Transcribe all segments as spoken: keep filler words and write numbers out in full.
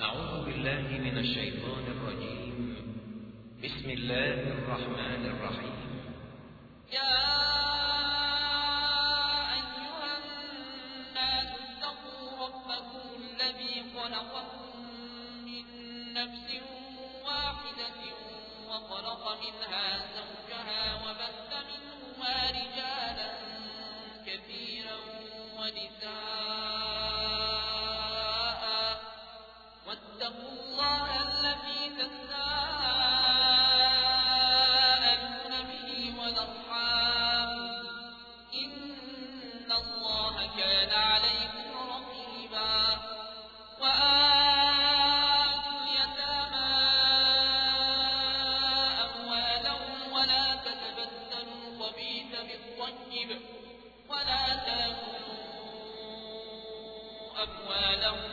أعوذ بالله من الشيطان الرجيم. بسم الله الرحمن الرحيم. يا أيها الناس اتقوا ربكم الذي خلقكم من نفس واحدة وخلق منها زوجها وبث منهما رجالا كثيرا ونساء واتقوا الله الذي تساءلون به والأرحام إن الله كان عليكم رقيبا. وآتوا اليتامى أموالهم ولا تتبدلوا الخبيث بالطيب ولا تأكلوا أموالهم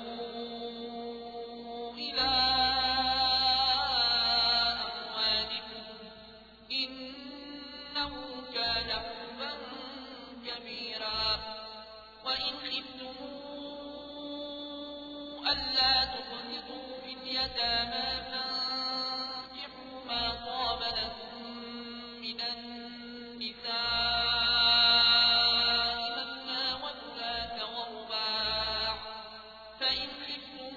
إلى أموالكم إنه كان حبا كبيرا. وإن خفتم ألا تقسطوا في اليتامى فانكحوا ما طاب لكم من النساء مثنى وثلاث ورباع. فإن خفتم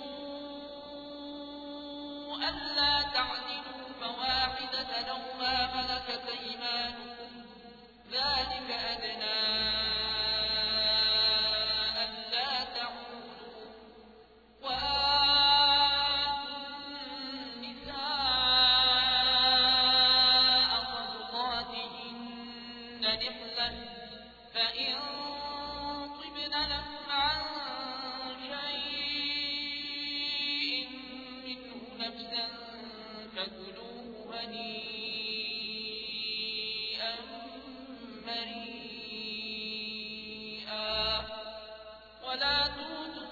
ألا تعدلوا فواحدة أو ما ملكت أيمانكم ذلك أدنى ألا تعودوا. وآتوا النساء صدقاتهن نحلة فإن طبن لكم عن شيء منه نفسا فكلوه هنيئا مريئا. ولا تؤتوا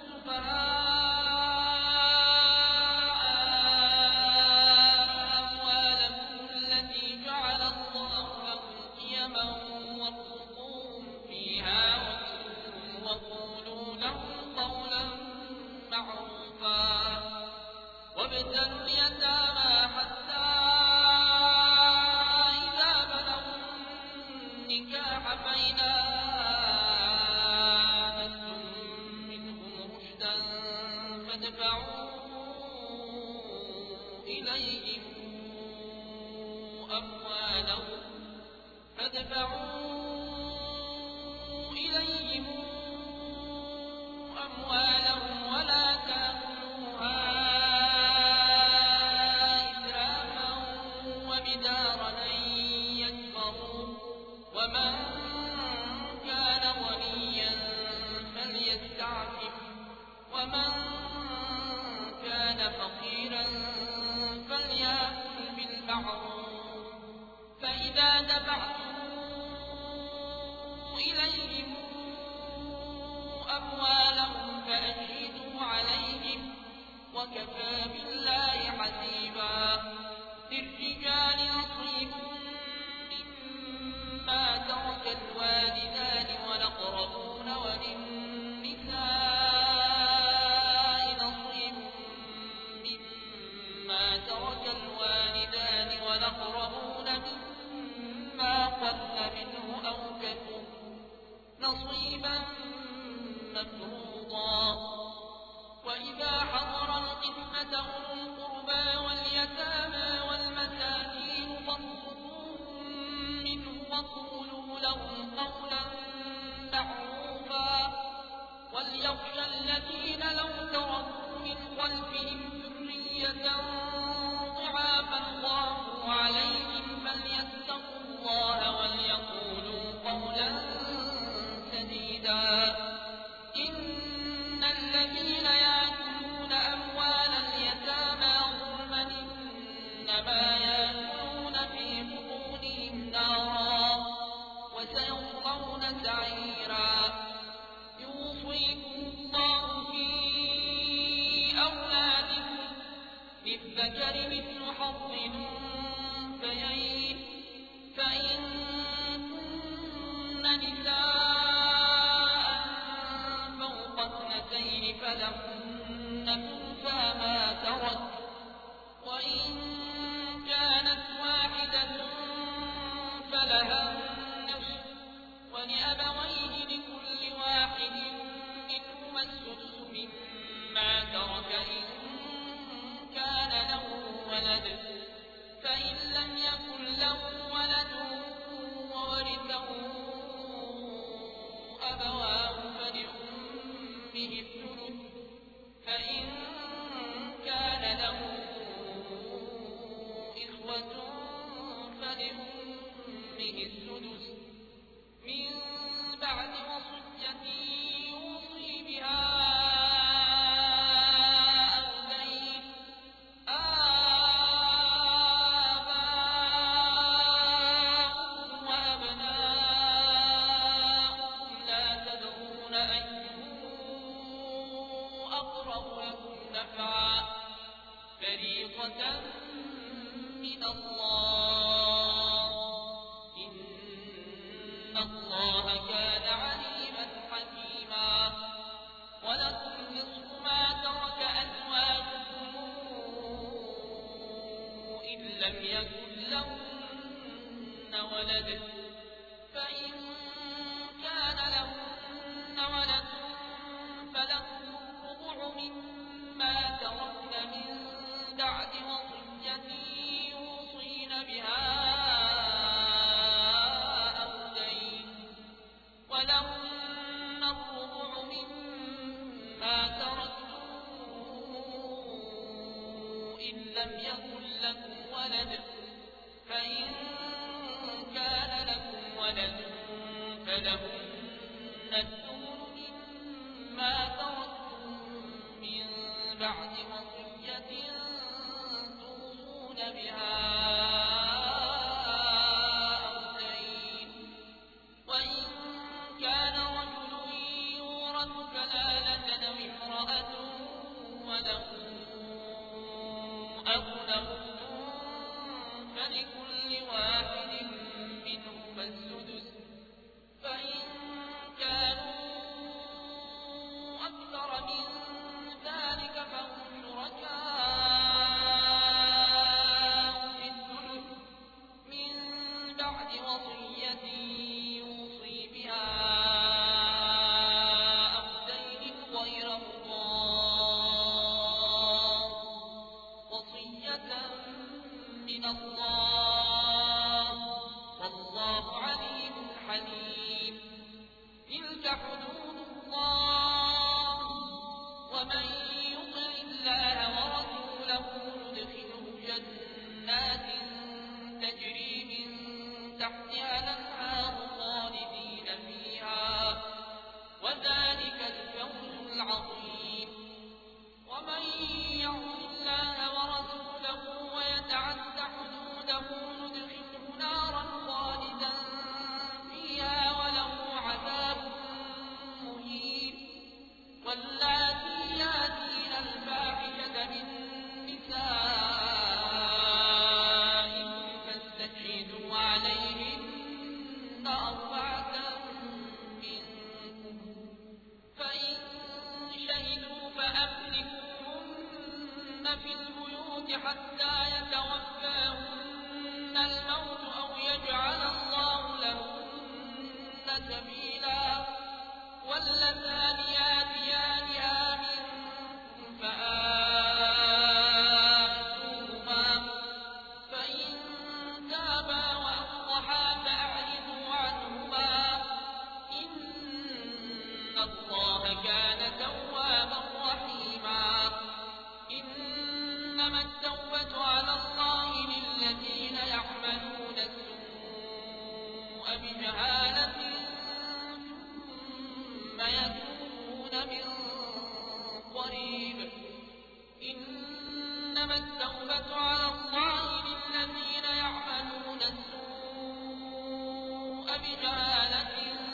السفهاء أموالكم التي جعل الله لكم قيما وارزقوهم فيها واكسوهم وقولوا لهم قولا معروفا. وابتلوا اليتامى حتى إذا بلغوا النكاح فإن آنستم منهم رشدا فادفعوا إليهم أموالهم فادفعوا إليهم أموالهم ولا تأكلوها إسرافا وبدارا أن يكبروا. ومن كان غنيا فليستعفف ومن كان فقيرا فليأكل بالمعروف. فإذا دفعتم إليهم أموالهم فأشهدوا عليهم وكفى بالله حسيبا. للرجال نصيب مما ترك الوالدان والأقربون وللنساء نصيب مما ترك الوالدان والأقربون مما قل منه أو كثر نصيبا مفروضا. وإذا حضر القسمة أولو القربى واليتامى والمساكين فارزقوهم منه وقولوا لهم قولا معروفا. وليخشى الذين لو تركوا من خلفهم ذرية ضعافا خافوا عليهم فليتقوا الله وليقولوا قولا سديدا. إن الذين يأكلون أموال اليتامى ظلما إنما يأكلون في بطونهم نارا وسيصلون سعيرا. يوصيكم الله في أولادكم للذكر مثل حظ الأنثيين. فإن كن نساء فوق اثنتين فلهن ثلثا ذلك إن كان له ولد فإن لم يكن له ولد وورثه أبواه فلأمه الثلث فإن كان له إخوة فلأمه السدس من بعد وصية يوصي بها أو دين آباؤكم وأبناؤكم لا تدرون أيهم أقرب لكم نفعا فريضة من الله إن الله كان عليما حكيما ولكم نصف ما ترك أزواجكم إن لم يكن لهن ولد فإن كان لهن ولد فلكم الربع مما تركن من بعد وصية يوصين بها أو دين ولهن الربع مما تركتم إن لم يكن لكم ولد فإن كان لكم ولد فلهن الثمن مما تركتم من بعد وصية توصون بها أو دين وإن كان رجل يورث كلالة أو امرأة وله أخ أو أخت فلكل واحد منهما السدس فإن كانوا أكثر من ذلك فهم شركاء في الثلث من بعد وصية يوصي بها أو دين غير مضار وصية من الله والله عليم حليم تلك حدود الله ومن يطع الله ورسوله يدخله جنات تجري من تحتها الأنهار خالدين فيها وذلك الفوز العظيم ومن يعص الله ورسوله ويتعد حدوده ندخله نارا خالدا فيها وله عذاب مهين واللاتي ياتين الفاحشة من نسائكم فاستشهدوا عليهن أربعة منكم فإن شهدوا فأمسكوهن في البيوت حتى يتوفاهن الموت أو يجعل الله لهن سبيلا واللذان ياتيانها منكم فآتوهما فإن تابا وأصلحا فأعرضوا عنهما إن الله كان توابا رحيما إنما التوبة على الله للذين يعملون السوء بجهالة ثم يتوبون من قريب إنما التوبة على الله للذين يعملون السوء بجهالة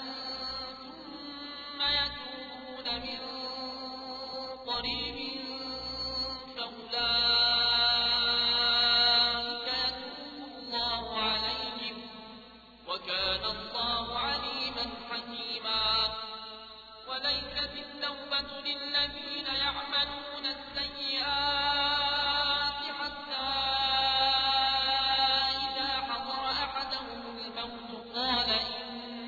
ثم يتوبون من قريب فأولئك يتوب الله عليهم وكان الله عليما حكيما وليست التوبة للذين يعملون السيئات حتى إذا حضر أحدهم الموت قال إني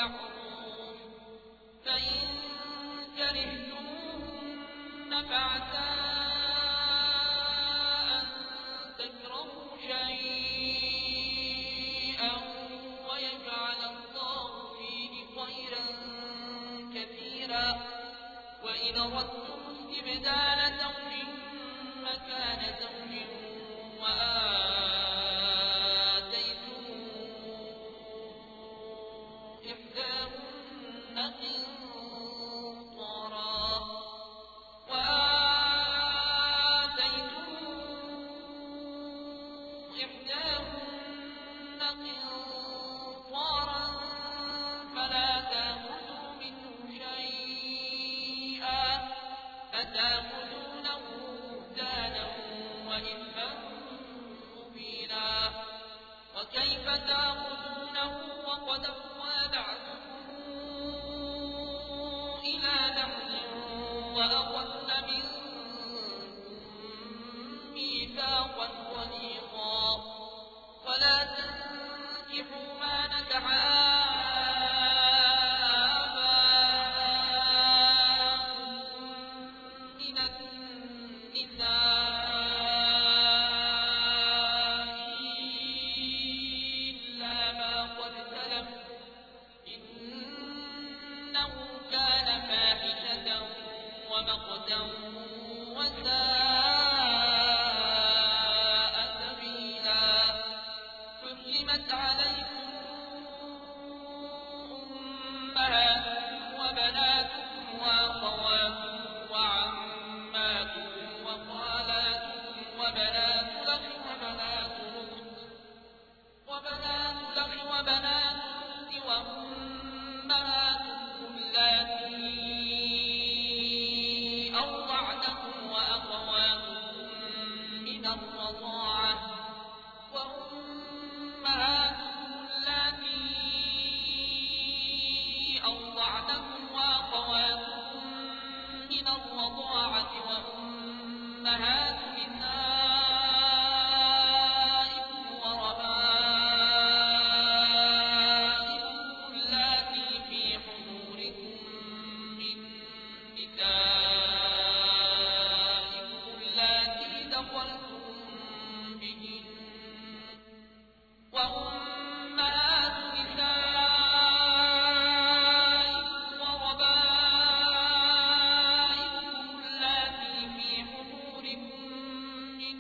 بالمعروف فإن كرهتموهن فعسى أن تكرهوا شيئا ويجعل الله فيه خيرا كثيرا وإن أردتم استبدال زوج مكان زوج وآتيتم إحداهن قنطارا وآتيتم إحداهن قنطارا فلا تأخذوا منه شيئا أتأخذونه بهتانا وإثما مبينا وكيف تأخذونه وقد أفضى بعضكم إلى بعض وأخذن منكم ميثاقا غليظا ولا تنكحوا ما نكح ومقتا وساء سبيلا حرمت عليكم أمهاتكم وبناتكم وأخواتكم وعماتكم وخالاتكم وبنات الأخ وبنات الأخت وبنات الأخ وبنات الأخت وأمهاتكم اللاتي أرضعنكم وأخواتكم من الرضاعة وأمهاتكم اللاتي أرضعنكم وأخواتكم من الرضاعة وأمهات نسائكم وربائبكم اللاتي في حجوركم من نسائكم اللاتي دخلتم بهن وأمهات نسائكم وربائبكم اللاتي في حجوركم من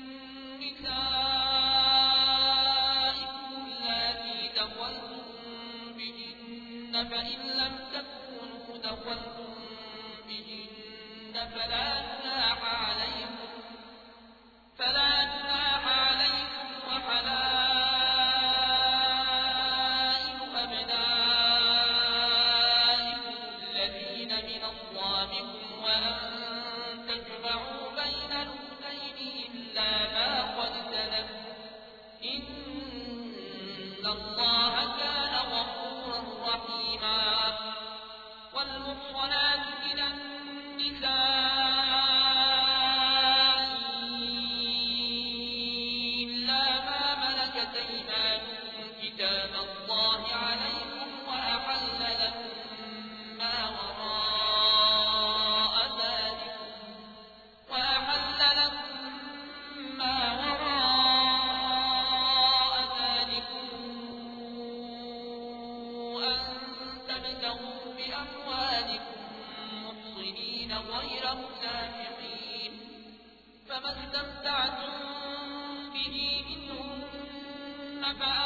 نسائكم اللاتي دخلتم بهن فإن لم تكونوا دخلتم بهن فلا جناح عليكم فلا جناح عليكم وحلائل أبنائكم الذين من أصلابكم وأن تجمعوا بين الأختين إلا ما قد سلف إن الله كان غفورا رحيما والمحصنات من النساء إلا ما ملكت أيمانكم كتاب الله عليكم وأحل لكم ما وراء ذلكم وأحل لكم ما وراء ذلكم أن تبتغوا بأموالكم محصنين غير مسافحين فما استمتعتم به منهن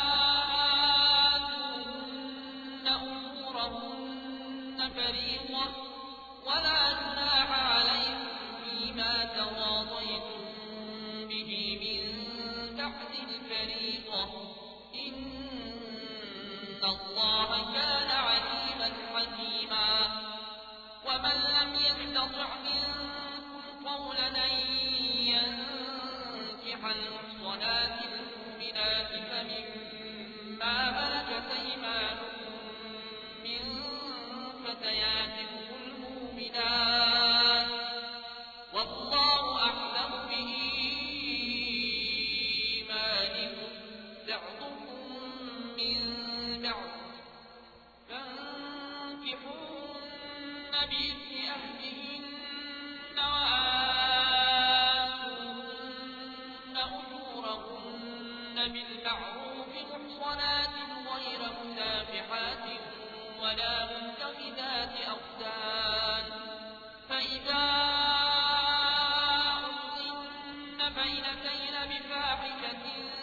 فآتوهن أجورهن فريضة ولا جناح عليكم فيما تراضيتم به من بعد الفريضة إن الله كان عليما حكيما ومن لم يستطع منكم قولا أن ينكح المحصنات المؤمنات فمما ملكت أيمانكم من فتياتكم المؤمنات والله أعلم بإيمانكم بعضكم من بعض بإذن أهلهن وآتوهن أجورهن بالمعروف محصنات غير مسافحات ولا متخذات أخدان فإذا أحصن فإن أتين بفاحشة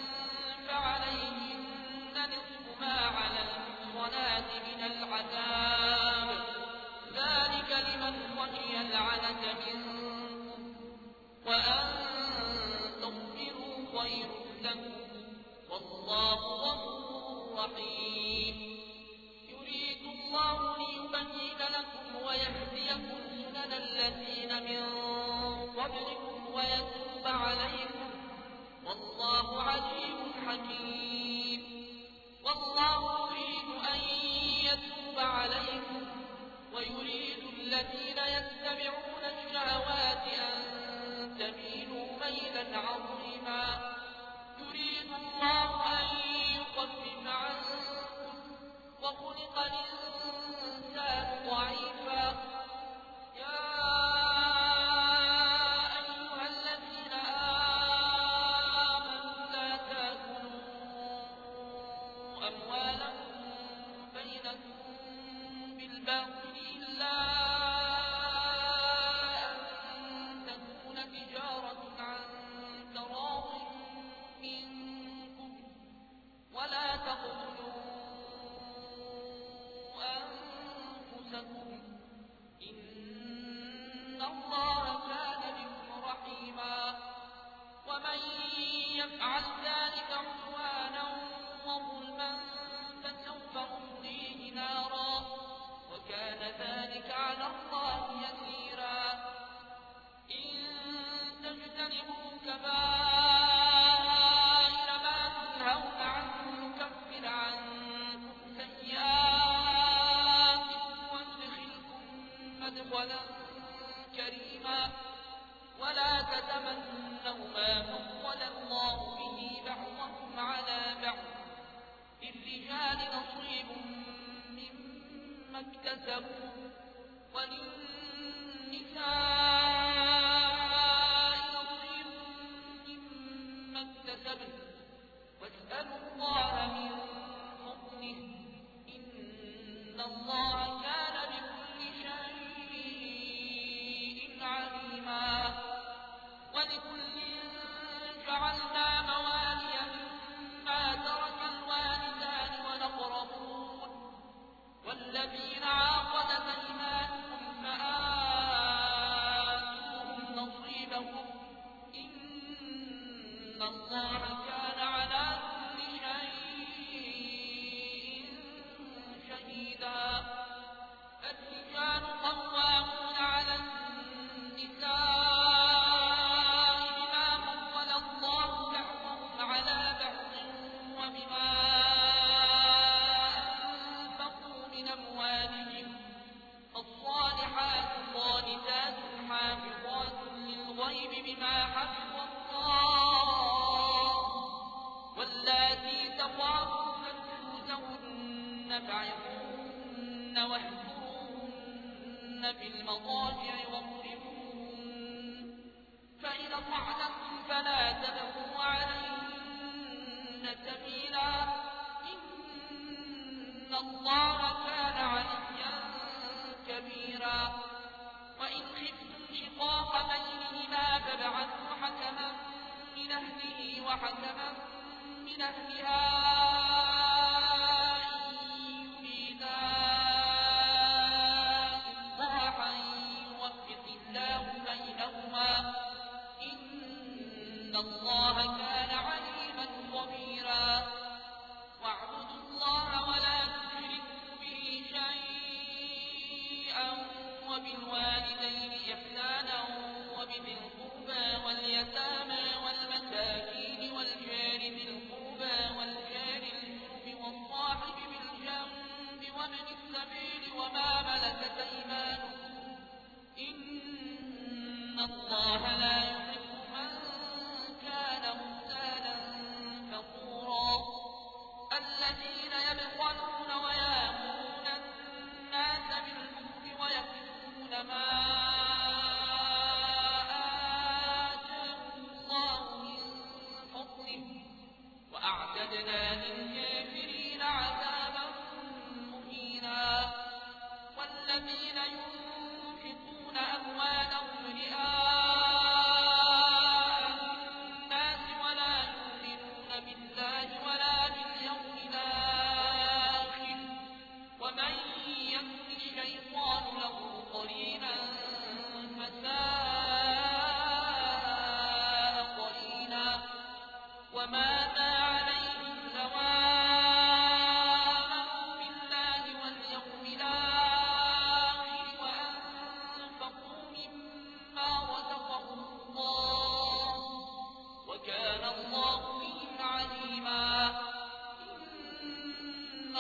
فعليهن نصف ما على المحصنات من العذاب ذلك لمن خشي العنة منكم وأن تصبروا خير لكم والله غفور رحيم يريد الله ليبين لكم ويهديكم سنن الذين من قبلكم ويتوب عليكم والله عليم حكيم والله يريد أن يتوب عليكم ويريد الذين يتبعون الشهوات أن تميلوا ميلا عظيما يريد الله أن يخفف عنكم وخلق الإنسان ضعيفا يا أيها الذين آمنوا لا تأكلوا أموالكم بينكم بالباطل إلا أن تكون تجارة عن تراض منكم ولا تقتلوا أنفسكم إن الله كان بكم رحيما ومن يفعل ذلك عدوانا وظلما فسوف نصليه نارا وكان ذلك على الله يسيرا إن تجتنبوا كبائر ما تنهون عنه نكفر عنكم سيئاتكم وندخلكم مدخلا كريما ولا تتمنوا ما فضل الله به بعضكم على بعض للرجال نصيب مما اكتسبوا وللنساء نصيب مما اكتسبن واسألوا الله من فضله إن الله كان بكل شيء عليما ولكل جعلنا موالي مما ترك الوالدان والأقربون والذين عاقدت أيمانكم فآتوهم نصيبهم إن الله كان على كل شيء شهيدا الرجال قوامون على النساء بما فضل الله بعضهم على بعض وبما أنفقوا من أموالهم الصالحات قانتات حافظات للغيب بما حفظ الله واللاتي تخافون نشوزهن فعظوهن واهجروهن في المضاجع واضربوهن فإن أطعنكم فلا تبغوا عليهن سبيلا إن الله كان عليا كبيرا وإن خفتم شقاق بينهما فابعثوا حكما من أهله وحكما من أهلها إن يريدا إصلاحا يوفق الله بينهما إن الله كان عليما خبيرا واعبدوا الله ولا تشركوا به شيئا وبالوالدين إحسانا وبذي القربى واليتامى والمساكين والجار ذي القربى والجار الجنب والصاحب بالجنب وابن السبيل وما ملكت أيمانكم إن الله لا يحب من كان مختالا فخورا الذين يبخلون ويأمرون الناس بالبخل ويكفرون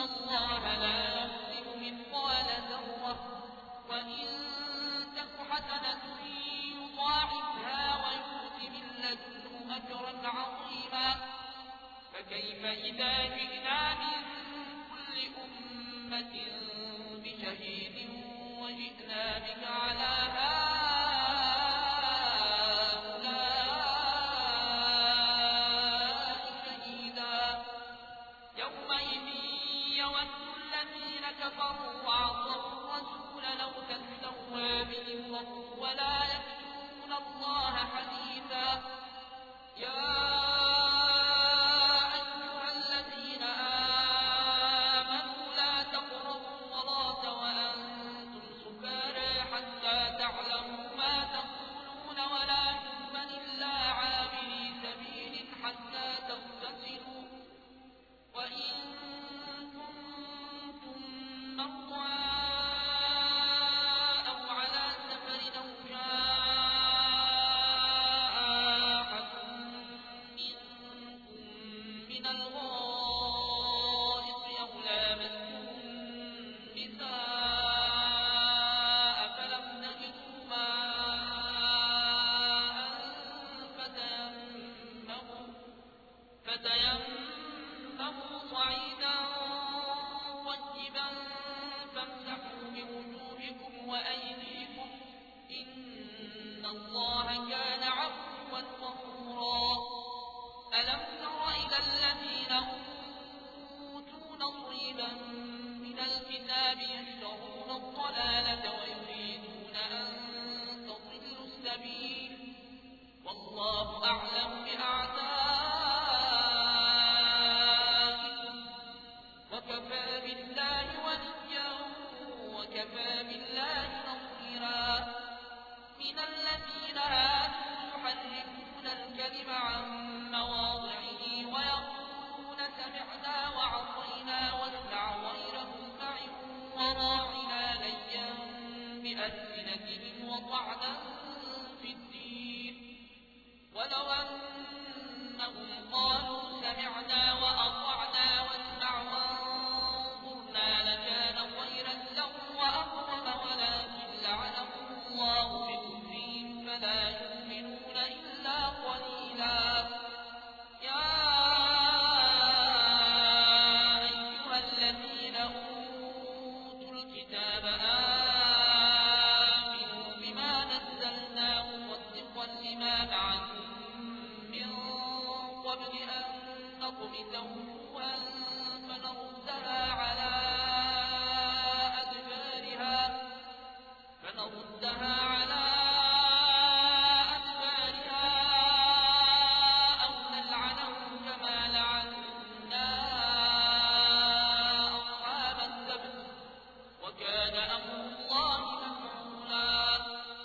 الله لا يظلم مثقال ذرة وإن تك حسنة يضاعفها ويؤت من لدنه أجرا عظيما فكيف إذا جئنا من كل أمة بشهيد وجئنا بك على ولا يكتمون الله حديثا يا أيها الذين آمنوا لا تقربوا الصلاة وأنتم سكارى حتى تعلموا ما تقولون ولا يؤمن إلا عابري سبيل حتى تغتسلوا وإن كنتم مرضى فتيمموا صعيدا طيبا فامسحوا بوجوهكم وأيديكم إن الله كان عفوا غفورا ألم تر إلى الذين أوتوا نصيبا من الكتاب يشترون الضلالة ويريدون أن تضلوا السبيل والله أعلم بأعدائكم وكفى بالله وليا وكفى بالله نصيرا من الذين هادوا يحرفون الكلم عن مواضعه ويقولون سمعنا وعصينا واسمع غير مسمع وراعنا ليا بألسنتهم وطعنا في الدين ولو أنهم قالوا سمعنا وأطعنا واسمع وانظرنا لكان خيرا لهم وأقرب ولكن لعنهم الله بكفرهم فلا يؤمنون إلا قليلا يا أيها الذين أوتوا الكتاب آمنوا بما نزلنا مصدقا لما معكم من قبل أن نطمس وجوها فنردها على أدبارها فنردها على أدبارها أو نلعنهم كما لعنا أصحاب السبت وكان أمر الله مفعولا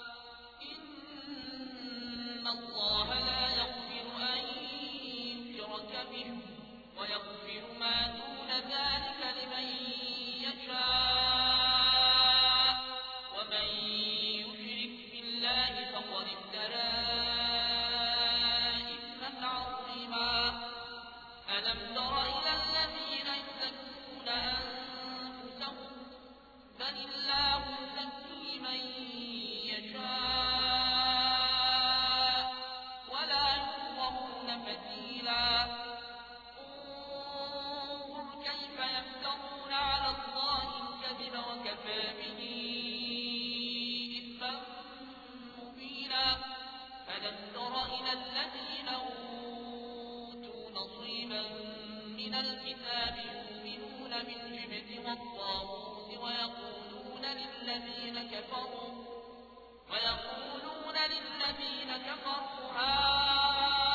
إن الله لا يغفر أن يشرك به ويغفر ما دون ذلك لمن يشاء ومن يشرك بالله فقد افترى إثما عظيما ألم تر إلى الذين يزكون أنفسهم بل الله يزكي من يشاء ولا يظلمون فتيلا انظر كيف يفترون على الله الكذب وكفى به إثما مبينا ألم تر إلى الذين أوتوا نصيبا من الكتاب يؤمنون بالجبت والطاغوت ويقولون للذين كفروا ويقولون للذين كفروا هؤلاء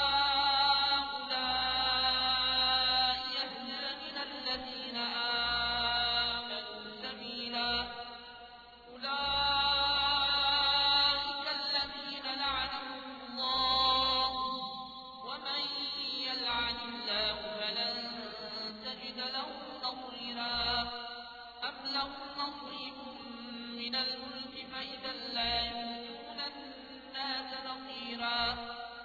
يهدى من الذين آمنوا سبيلا أولئك الذين لعنهم الله ومن يلعن الله فلن تجد له نصيرا أم لهم نصيب من الملك فإذا لا يؤتون الناس نصيرا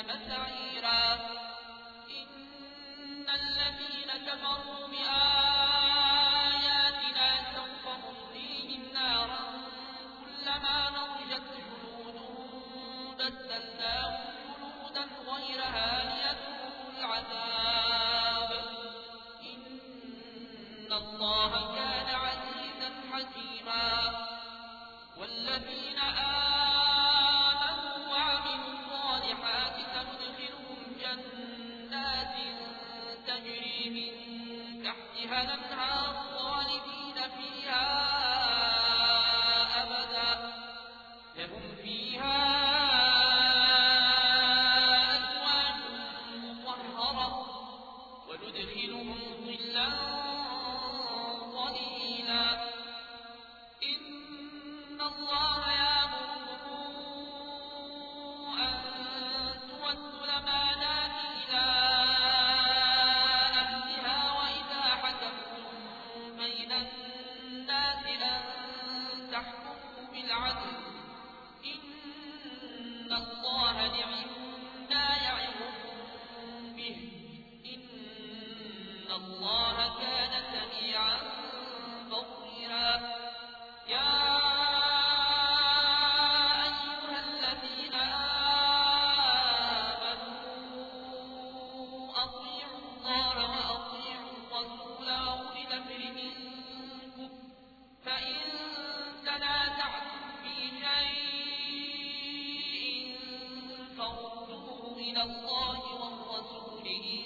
سعيرا إن الذين كفروا بآياتنا سوف نصليهم نارا كلما نضجت جلودهم بدلناهم جلودا غيرها ليذوقوا العذاب إن الله كان عزيزا حكيما والذين آمنوا وعملوا الصالحات سندخلهم جنات تجري من تحتها الأنهار خالدين فيها أبدا لهم فيها أزواج مطهرة وندخلهم ظلا ظليلا إن الله يأمركم أن تؤدوا الأمانات إلى أهلها وإذا حكمتم بين الناس أن تحكموا بالعدل إن الله نعما يعظكم به إن الله كان سميعا بصيرا يا أيها الذين آمنوا أطيعوا الله وأطيعوا الرسول وأولي الأمر منكم فإن تنازعتم في شيء فردوه إلى الله والرسول إن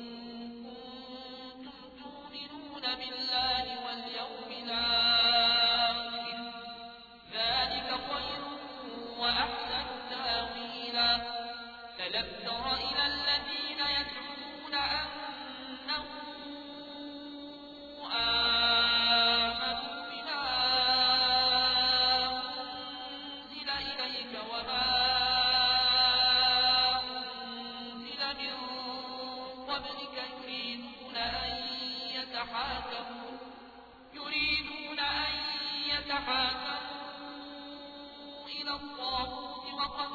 كنتم تؤمنون بالله واليوم الآخر ذلك خير وأحسن تأويلا ألم تر إلى الذين يزعمون أنهم آمنوا بما أنزل إليك وما أنزل من قبلك يريدون أن يتحاكموا يريدون أن يتحاكموا إلى الطاغوت وقد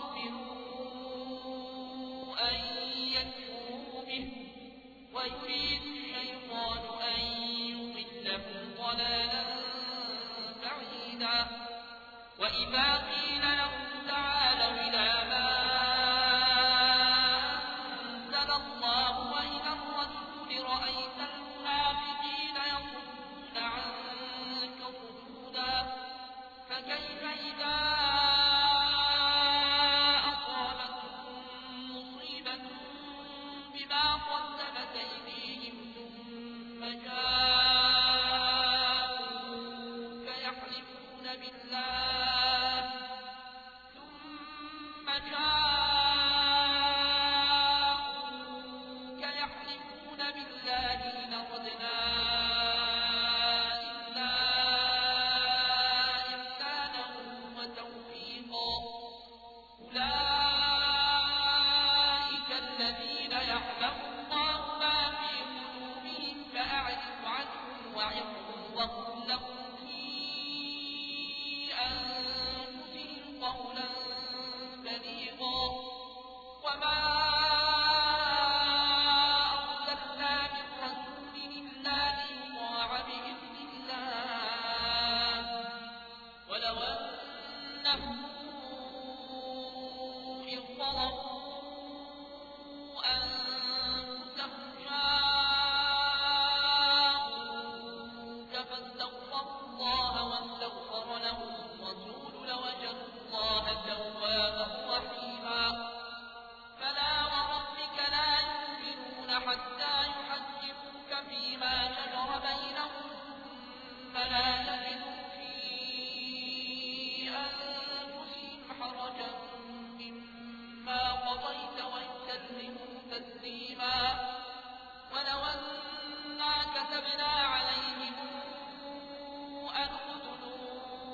أمروا أن يكفروا به ويريد الشيطان أن يضلهم ضلالا بعيدا وإذا قيل لهم تعالوا إلى ما أنزل الله وإلى الرسول رأيت المنافقين يصدون عنك صدودا فكيف إذا أصابتهم مصيبة بما قدمت أيديهم ثم جاءوك يحلفون بالله ثم جاءوك يحلفون بالله إن أردنا إلا إحسانا وتوفيقا أولئك الذين يعلم الله ما في قلوبهم فأعرض عنهم وعظهم وقل لهم في أنفسهم قولا بليغا وما أرسلنا من رسول إلا ليطاع بإذن الله ولو أنهم إذ ظلموا أنفسهم جاءوك فاستغفروا الله واستغفر لهم الرسول لوجدوا الله توابا رحيما فلا وربك لا يؤمنون حتى يحكموك فيما شجر بينهم ثم لا يجدوا في أنفسهم حرجا مما قضيت ويسلموا تسليما ولو أنا كتبنا عليهم أن اقتلوا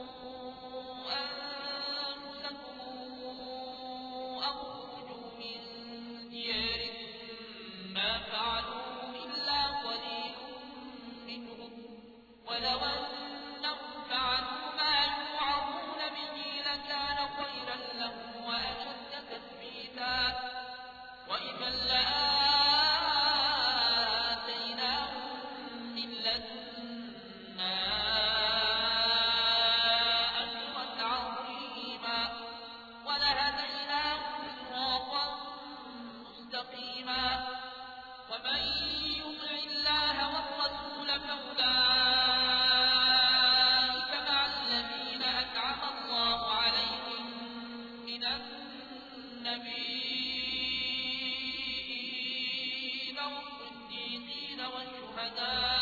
أنفسكم أو اخرجوا من دياركم ما فعلوه إلا قليل منهم ولو أنهم فعلوا ما يوعظون به لكان خيرا لهم وأشد تثبيتا النبيين والصديقين والشهداء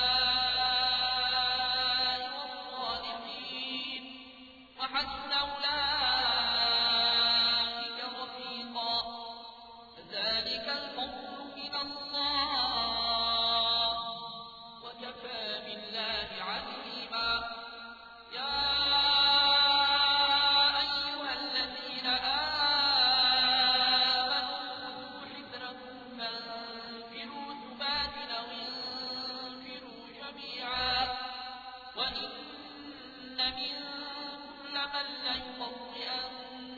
والصالحين وحسن أولئك رفيقا ذلك الفضل من الله وكفى بالله عليما يا أيها الذين آمنوا خذوا حذركم فانفروا ثبات أو انفروا جميعا وإن منكم لمن ليبطئن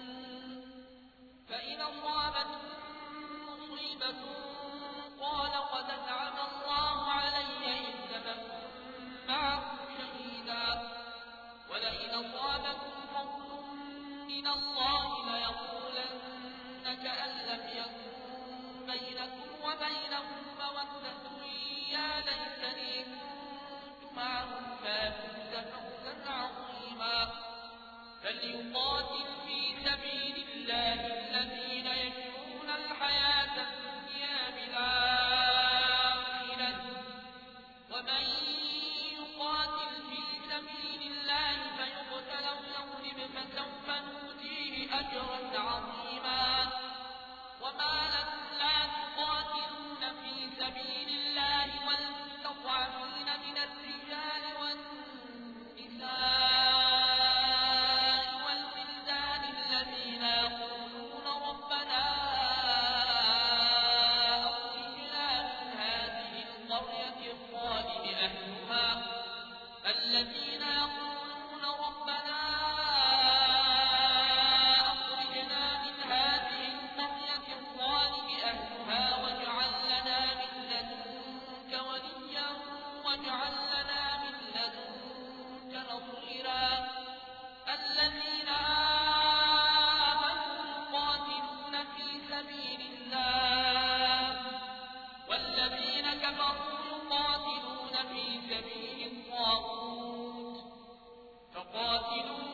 فإن أصابتكم مصيبة قال قد أنعم الله علي إذ لم أكن معكم شهيدا ولئن أصابكم فضل من الله ليقولن كأن لم يكن بينكم وبينهم مودة يا ليتني كنت معهم فافوز فوزا عظيما فليقاتل في سبيل الله الذين يشرون الحياة الدنيا بالآخرة ومن يقاتل في سبيل الله فيقتل أو يغلب فسوف نؤتيه أجرا عظيما وما لكم لا تقاتلون في سبيل الله والمستضعفين من الرجال والنساء والولدان الذين يقولون ربنا أخرجنا من هذه القرية الظالم أهلها الذين يقولون ربنا أخرجنا من هذه القرية الظالم أهلها واجعل لنا من لدنك وليا واجعل لنا من لدنك نصيرا الذين آمنوا يقاتلون في سبيل الله والذين كفروا يقاتلون في سبيل الطاغوت فقاتلوا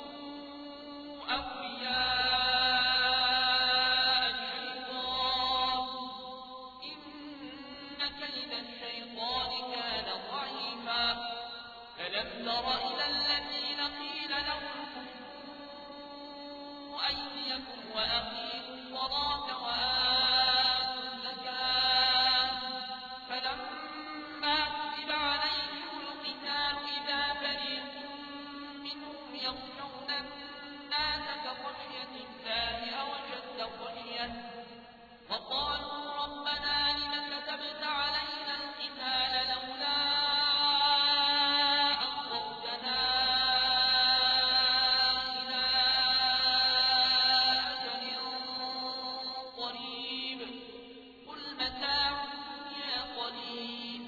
أولياء الشيطان إن كيد الشيطان كان ضعيفا ألم تر إلى الذين قيل لهم كفوا أيديكم وأقيموا الصلاة وآتوا الزكاة فلما كتب عليهم القتال إذا فريق منهم يخشون الناس كخشية الله أو أشد خشية وقالوا ربنا لم كتبت علينا القتال لولا أخرجنا إلى أجل قريب قل متاع الدنيا قليل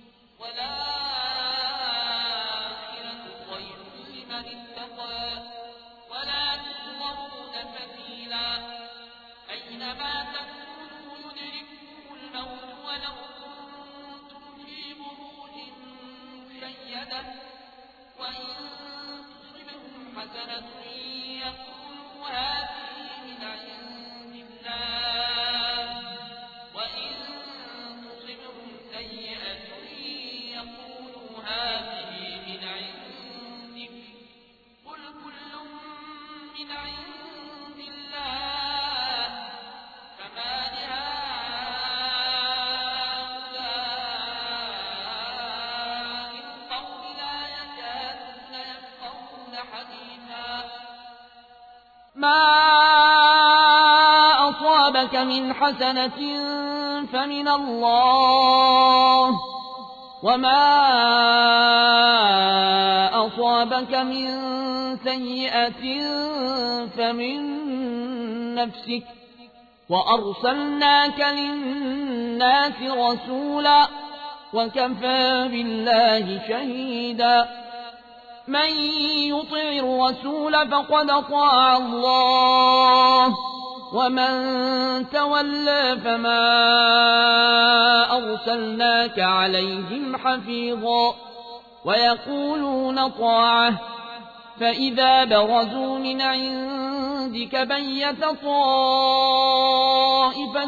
والآخرة خير لمن اتقى ولا تظلمون فتيلا أينما تكونوا يدرككم الموت ولو كنتم في بروج مشيدة وإن تصبهم حسنة يقولوا هذه من عند الله وإن تصبهم سيئة يقولوا هذه من عندك قل كل من عند الله فما لهؤلاء القوم لا يكادون يفقهون حديثا ما أصابك من حسنة فمن الله وما أصابك من سيئة فمن نفسك وأرسلناك للناس رسولا وكفى بالله شهيدا من يطع الرسول فقد طاع الله ومن تولى فما أرسلناك عليهم حفيظا ويقولون طاعة فإذا برزوا من عندك بيت طاعة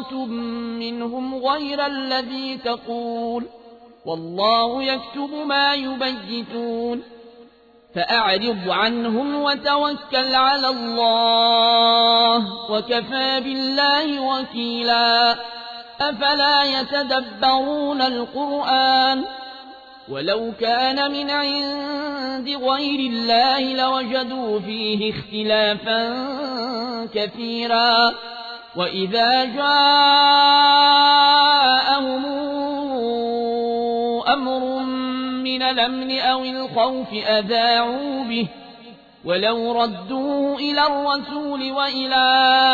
وَأَخْرَجْتُم مِّنْهُمْ غَيْرَ الَّذِي تَقُولُ وَاللَّهُ يَكْتُبُ مَا يُبَيِّتُونَ فَأَعْرِضْ عَنْهُمْ وَتَوَكَّلْ عَلَى اللَّهِ وَكَفَىٰ بِاللَّهِ وَكِيلًا أَفَلَا يَتَدَبَّرُونَ الْقُرْآنَ وَلَوْ كَانَ مِنْ عِندِ غَيْرِ اللَّهِ لَوَجَدُوا فِيهِ اخْتِلَافًا كَثِيرًا وَإِذَا جَاءَهُمْ أَمْرٌ مِّنَ الْأَمْنِ أَوِ الْخَوْفِ أَذَاعُوا بِهِ وَلَوْ رَدُّوهُ إِلَى الرَّسُولِ وَإِلَىٰ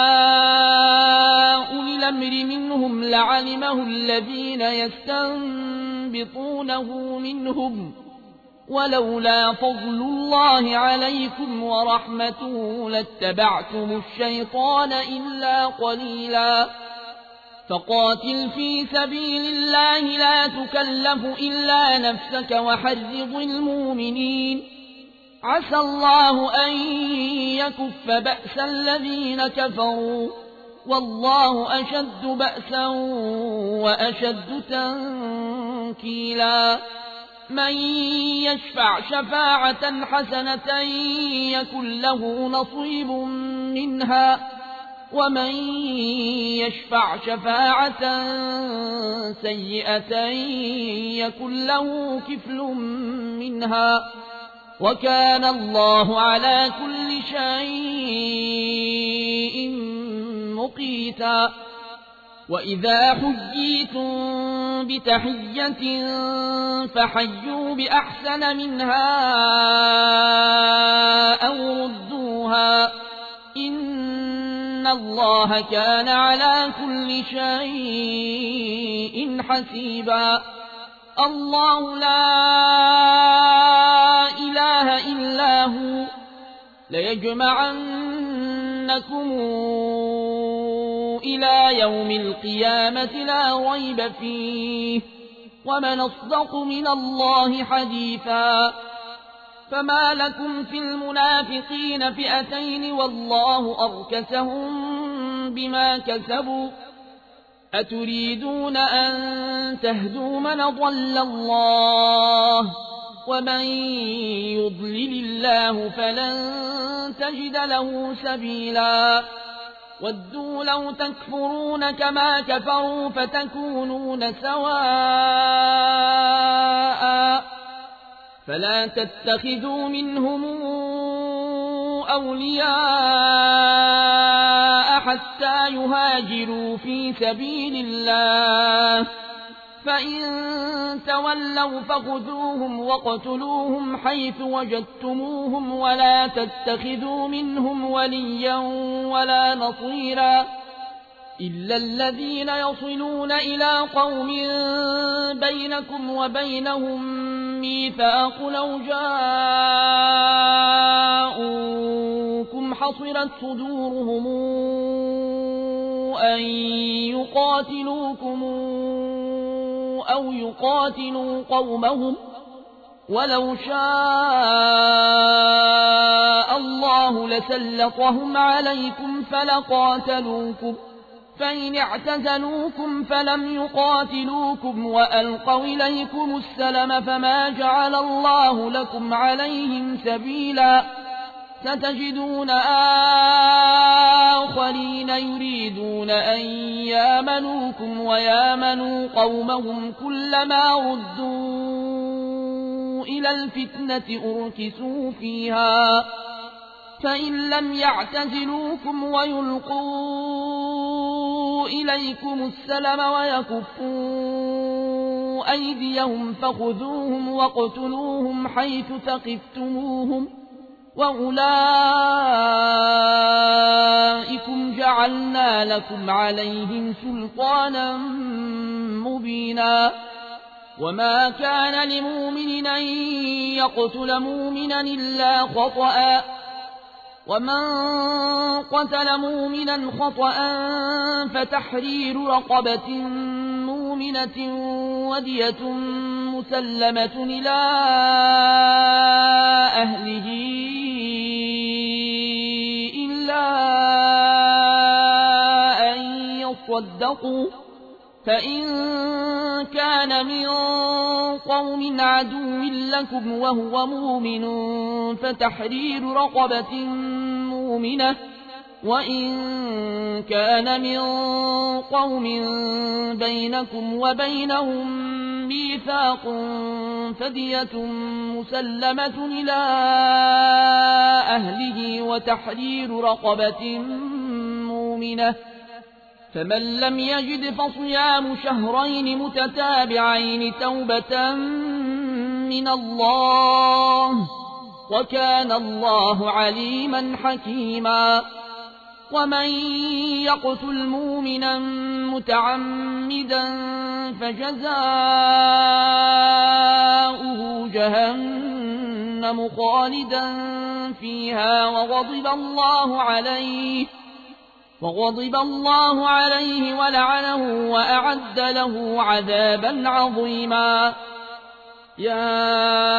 أُولِي الْأَمْرِ مِنْهُمْ لَعَلِمَهُ الَّذِينَ يَسْتَنبِطُونَهُ مِنْهُمْ وَلَوْلَا فَضْلُ اللَّهِ عَلَيْكُمْ وَرَحْمَتُهُ لَاتَّبَعْتُمُ الشَّيْطَانَ إِلَّا قَلِيلًا فَقَاتِلْ فِي سَبِيلِ اللَّهِ لَا تُكَلَّفُ إِلَّا نَفْسَكَ وَحَرِّضِ الْمُؤْمِنِينَ عَسَى اللَّهُ أَن يَكُفَّ بَأْسَ الَّذِينَ كَفَرُوا وَاللَّهُ أَشَدُّ بَأْسًا وَأَشَدُّ تَنكِيلًا مَن يَشْفَعْ شَفَاعَةً حَسَنَةً يَكُن لَّهُ نَصِيبٌ مِّنْهَا وَمَن يَشْفَعْ شَفَاعَةً سَيِّئَةً يَكُن له كِفْلٌ مِّنْهَا وَكَانَ اللَّهُ عَلَى كُلِّ شَيْءٍ مُّقِيتًا وَإِذَا حُيِّيتُم بِتَحِيَّةٍ فَحَيُّوا بِأَحْسَنَ مِنْهَا أَوْ رُدُّوهَا إِنَّ اللَّهَ كَانَ عَلَى كُلِّ شَيْءٍ حَسِيبًا اللَّهُ لا إله إلا هو ليجمعنكم إلى يوم القيامة لا ريب فيه ومن أصدق من الله حديثا فما لكم في المنافقين فئتين والله أركسهم بما كسبوا أتريدون أن تهدوا من ضل الله ومن يضلل الله فلن تجد له سبيلا ودوا لو تكفرون كما كفروا فتكونون سواء فلا تتخذوا منهم أولياء حتى يهاجروا في سبيل الله فإن تولوا فخذوهم وقتلوهم حيث وجدتموهم ولا تتخذوا منهم وليا ولا نصيرا إلا الذين يصلون إلى قوم بينكم وبينهم ميثاق لو جاءوكم حصرت صدورهم أن يقاتلوكم أو يقاتلوا قومهم ولو شاء الله لسلطهم عليكم فلقاتلوكم فإن اعتزلوكم فلم يقاتلوكم وألقوا إليكم السلم فما جعل الله لكم عليهم سبيلا ستجدون آخرين يريدون أن يامنوكم ويامنوا قومهم كلما ردوا إلى الفتنة أركسوا فيها فإن لم يعتزلوكم ويلقوا إليكم السلم ويكفوا أيديهم فخذوهم واقتلوهم حيث ثقفتموهم وأولئكم جعلنا لكم عليهم سلطانا مبينا وما كان لمؤمن أن يقتل مؤمنا إلا خطأ ومن قتل مؤمنا خطأ فتحرير رقبة مؤمنة ودية مسلمة إلى أهله إلا أن يصدقوا فإن كان من قوم عدو لكم وهو مؤمن فتحرير رقبة مؤمنة وإن كان من قوم بينكم وبينهم ميثاق فدية مسلمة إلى أهله وتحرير رقبة مؤمنة فمن لم يجد فصيام شهرين متتابعين توبة من الله وكان الله عليما حكيما ومن يقتل مؤمنا متعمدا فجزاؤه جهنم خالدا فيها وغضب الله عليه وغضب الله عليه ولعنه وأعد له عذابا عظيما يا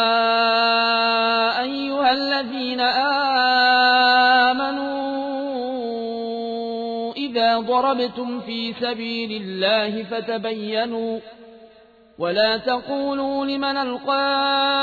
أيها الذين آمنوا إذا ضربتم في سبيل الله فتبينوا ولا تقولوا لمن ألقى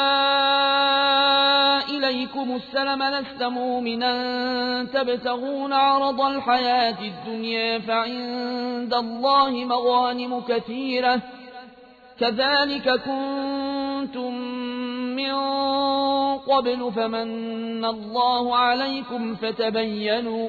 إليكم السلم لست مؤمنا تبتغون عرض الحياة الدنيا فعند الله مغانم كثيرة كذلك كنتم من قبل فمن الله عليكم فتبينوا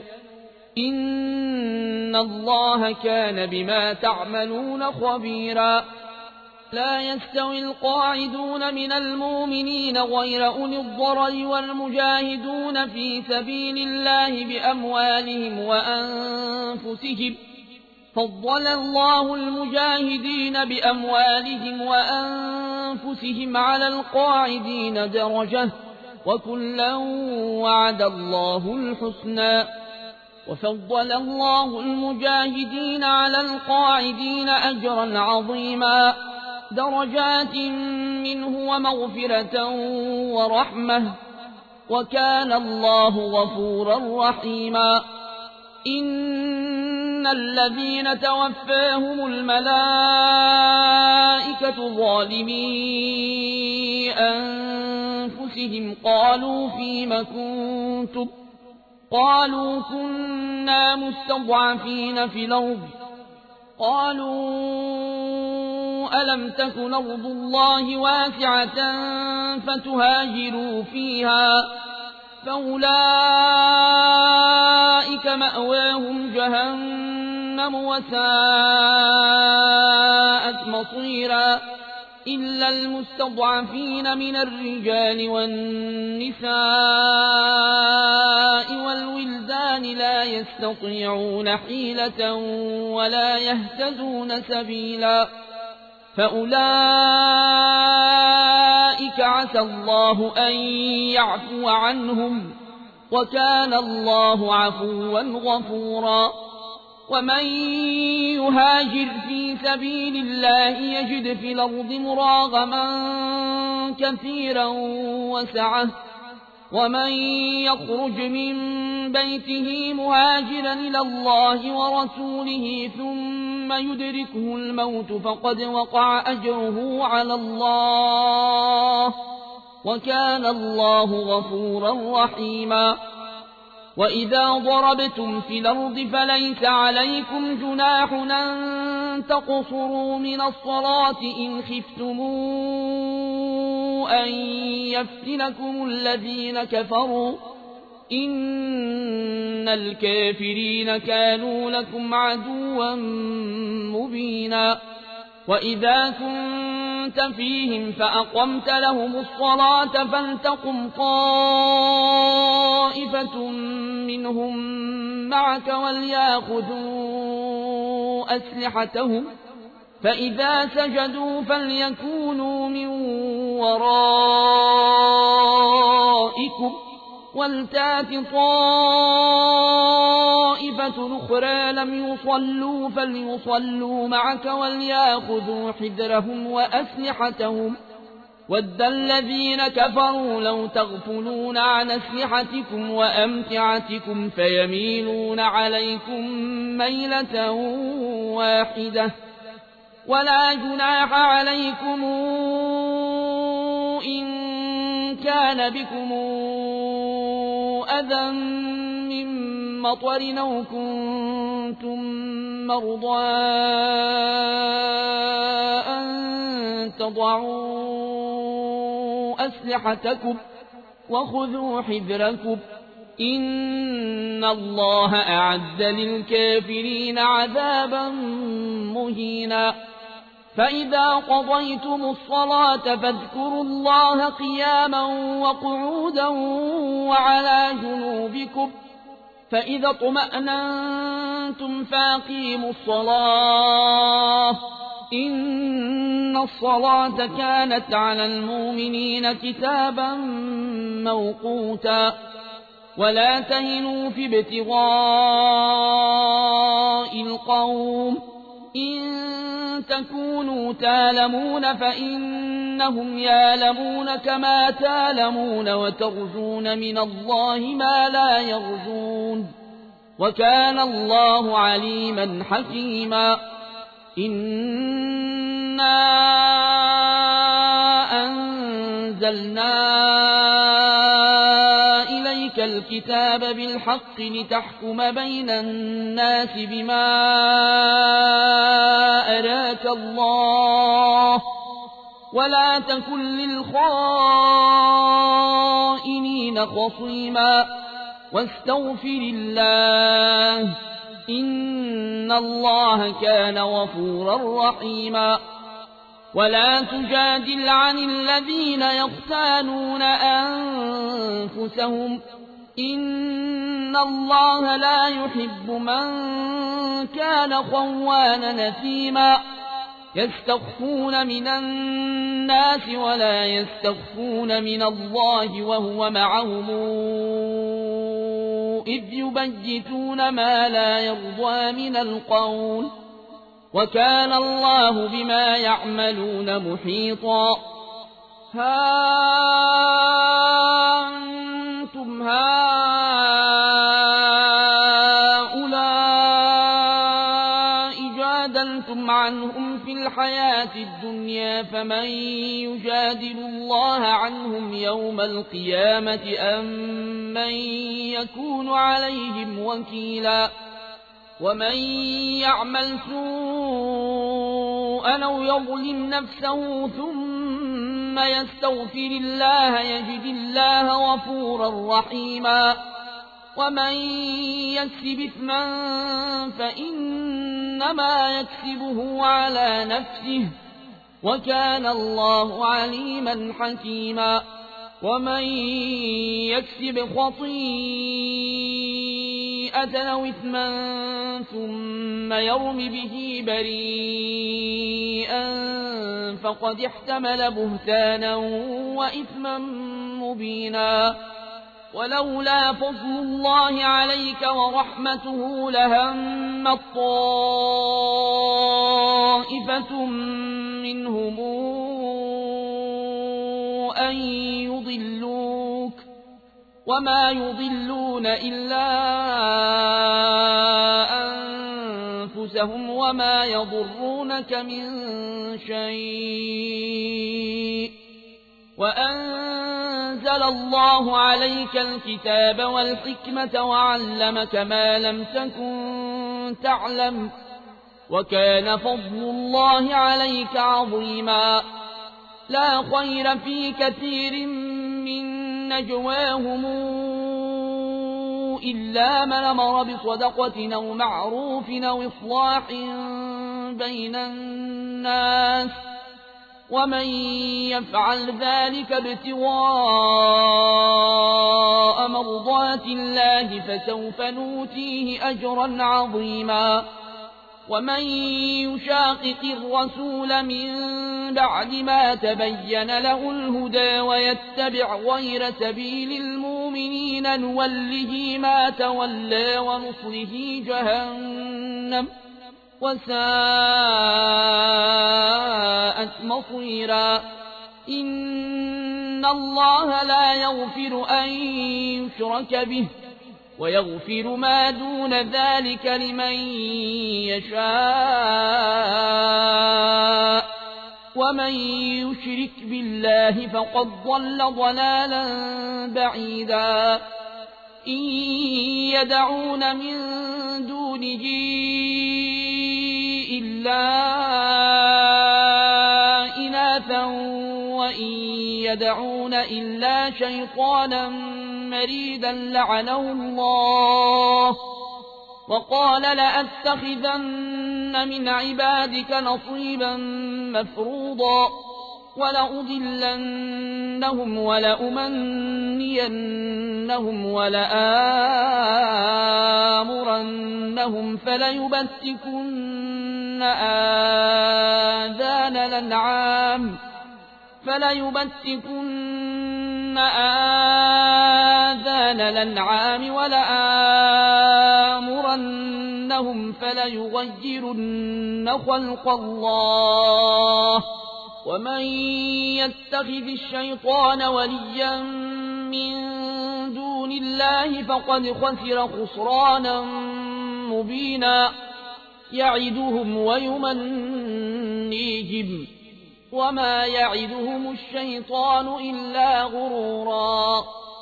إن الله كان بما تعملون خبيرا لا يستوي القاعدون من المؤمنين غير أولي الضرر والمجاهدون في سبيل الله بأموالهم وأنفسهم فضل الله المجاهدين بأموالهم وأنفسهم على القاعدين درجة وكلا وعد الله الحسنى وفضل الله المجاهدين على القاعدين أجرا عظيما درجات منه ومغفرة ورحمة وكان الله غفورا رحيما إن الذين توفاهم الملائكة ظالمي أنفسهم قالوا فيم كنتم قالوا كنا مستضعفين في الأرض قالوا ألم تكن أرض الله واسعة فتهاجروا فيها فأولئك مأواهم جهنم وساءت مصيرا إلا المستضعفين من الرجال والنساء والولدان لا يستطيعون حيلة ولا يهتدون سبيلا فأولئك عسى الله أن يعفو عنهم وكان الله عفوا غفورا ومن يهاجر في سبيل الله يجد في الأرض مراغما كثيرا وسعة ومن يخرج من بيته مهاجرا إلى الله ورسوله ثم يدركه الموت فقد وقع أجره على الله وكان الله غفورا رحيما وإذا ضربتم في الأرض فليس عليكم جناح أن تقصروا من الصلاة إن خفتم أن يفتنكم الذين كفروا إن الكافرين كانوا لكم عدوا مبينا وإذا كنت فيهم فأقمت لهم الصلاة فلتقم طائفة منهم معك وليأخذوا أسلحتهم فإذا سجدوا فليكونوا من ورائكم ولتات طائفة أخرى لم يصلوا فليصلوا معك وليأخذوا حذرهم وأسلحتهم وَدَّ الَّذِينَ كَفَرُوا لَوْ تَغْفُلُونَ عَنْ أَسْلِحَتِكُمْ وَأَمْتِعَتِكُمْ فَيَمِيلُونَ عَلَيْكُمْ مَيْلَةً وَاحِدَةً وَلَا جُنَاحَ عَلَيْكُمْ إِن كَانَ بِكُمْ أَذًى مِّن مَّطَرٍ أَوْ كُنتُم مَّرْضَىٰ أَن تَضَعُوا أَسْلِحَتَكُمْ وَخُذُوا حِذْرَكُمْ إِنَّ اللَّهَ أَعَدَّ لِلْكَافِرِينَ عَذَابًا مُّهِينًا فَإِذَا قَضَيْتُمُ الصَّلَاةَ فاذكروا اللَّهَ قِيَامًا وَقُعُودًا وَعَلَىٰ جُنُوبِكُمْ فَإِذَا اطْمَأْنَنتُمْ فَأَقِيمُوا الصَّلَاةَ إِنَّ الصَّلَاةَ كَانَتْ عَلَى الْمُؤْمِنِينَ كِتَابًا مَّوْقُوتًا وَلَا تَهِنُوا فِي ابْتِغَاءِ الْقَوْمِ إِن تَكُونُوا تَأْلَمُونَ فَإِنَّهُمْ يَأْلَمُونَ كَمَا تَأْلَمُونَ وَتَرْجُونَ مِنَ اللَّهِ مَا لَا يَرْجُونَ وَكَانَ اللَّهُ عَلِيمًا حَكِيمًا إِنَّا أَنزَلْنَا إِلَيْكَ الْكِتَابَ بِالْحَقِّ لِتَحْكُمَ بَيْنَ النَّاسِ بِمَا أَرَاكَ اللَّهُ وَلَا تَكُن لِّلْخَائِنِينَ خَصِيمًا وَاسْتَغْفِرِ اللَّهَ إِنَّ اللَّهَ كَانَ غَفُورًا رَّحِيمًا وَلَا تُجَادِلْ عَنِ الَّذِينَ يَخْتَانُونَ أَنفُسَهُمْ إِنَّ اللَّهَ لَا يُحِبُّ مَن كَانَ خَوَّانًا أَثِيمًا يَسْتَخْفُونَ مِنَ النَّاسِ وَلَا يَسْتَخْفُونَ مِنَ اللَّهِ وَهُوَ مَعَهُمْ إِذْ يُبَيِّتُونَ مَا لَا يَرْضَىٰ مِنَ الْقَوْلِ وَكَانَ اللَّهُ بِمَا يَعْمَلُونَ مُحِيطًا ها أنتم هؤلاء جادلتم عنهم في الحياة الدنيا فمن يجادل الله عنهم يوم القيامة أم من يكون عليهم وكيلا ومن يعمل سوءا أو يظلم نفسه ثم يستغفر الله يجد الله غفورا رحيما ومن يكسب إثما فإنما يكسبه على نفسه وكان الله عليما حكيما ومن يكسب خطيئة أو إثما ثم يرم به بريئا فقد احتمل بهتانا وإثما مبينا ولولا فضل الله عليك ورحمته لهمت طائفة منهم أن يضلوك وما يضلون إلا أنفسهم وما يضرونك من شيء وأنزل الله عليك الكتاب والحكمة وعلمك ما لم تكن تعلم وكان فضل الله عليك عظيما لا خير في كثير من نجواهم إلا من أمر بصدقة أو معروف أو إصلاح بين الناس ومن يفعل ذلك ابتغاء مرضات الله فسوف نؤتيه أجرا عظيما ومن يشاقق الرسول من بعد ما تبين له الهدى ويتبع غير سبيل المؤمنين نوله ما تولى ونصره جهنم وساءت مصيرا إن الله لا يغفر أن يشرك به ويغفر ما دون ذلك لمن يشاء ومن يشرك بالله فقد ضل ضلالا بعيدا إن يدعون من دونه إلا إناثا وإن يدعون إلا شيطانا مريدا لعنه الله وقال لأتخذن من عبادك نصيبا مفروضا ولأضلنهم ولأمنينهم ولآمرنهم فليبتكن آذان الأنعام فليبتكن آذان الأنعام ولآمرنهم فليغيرن خلق الله ومن يتخذ الشيطان وليا من دون الله فقد خسر خسرانا مبينا يعدهم ويمنيهم وما يعدهم الشيطان إلا غرورا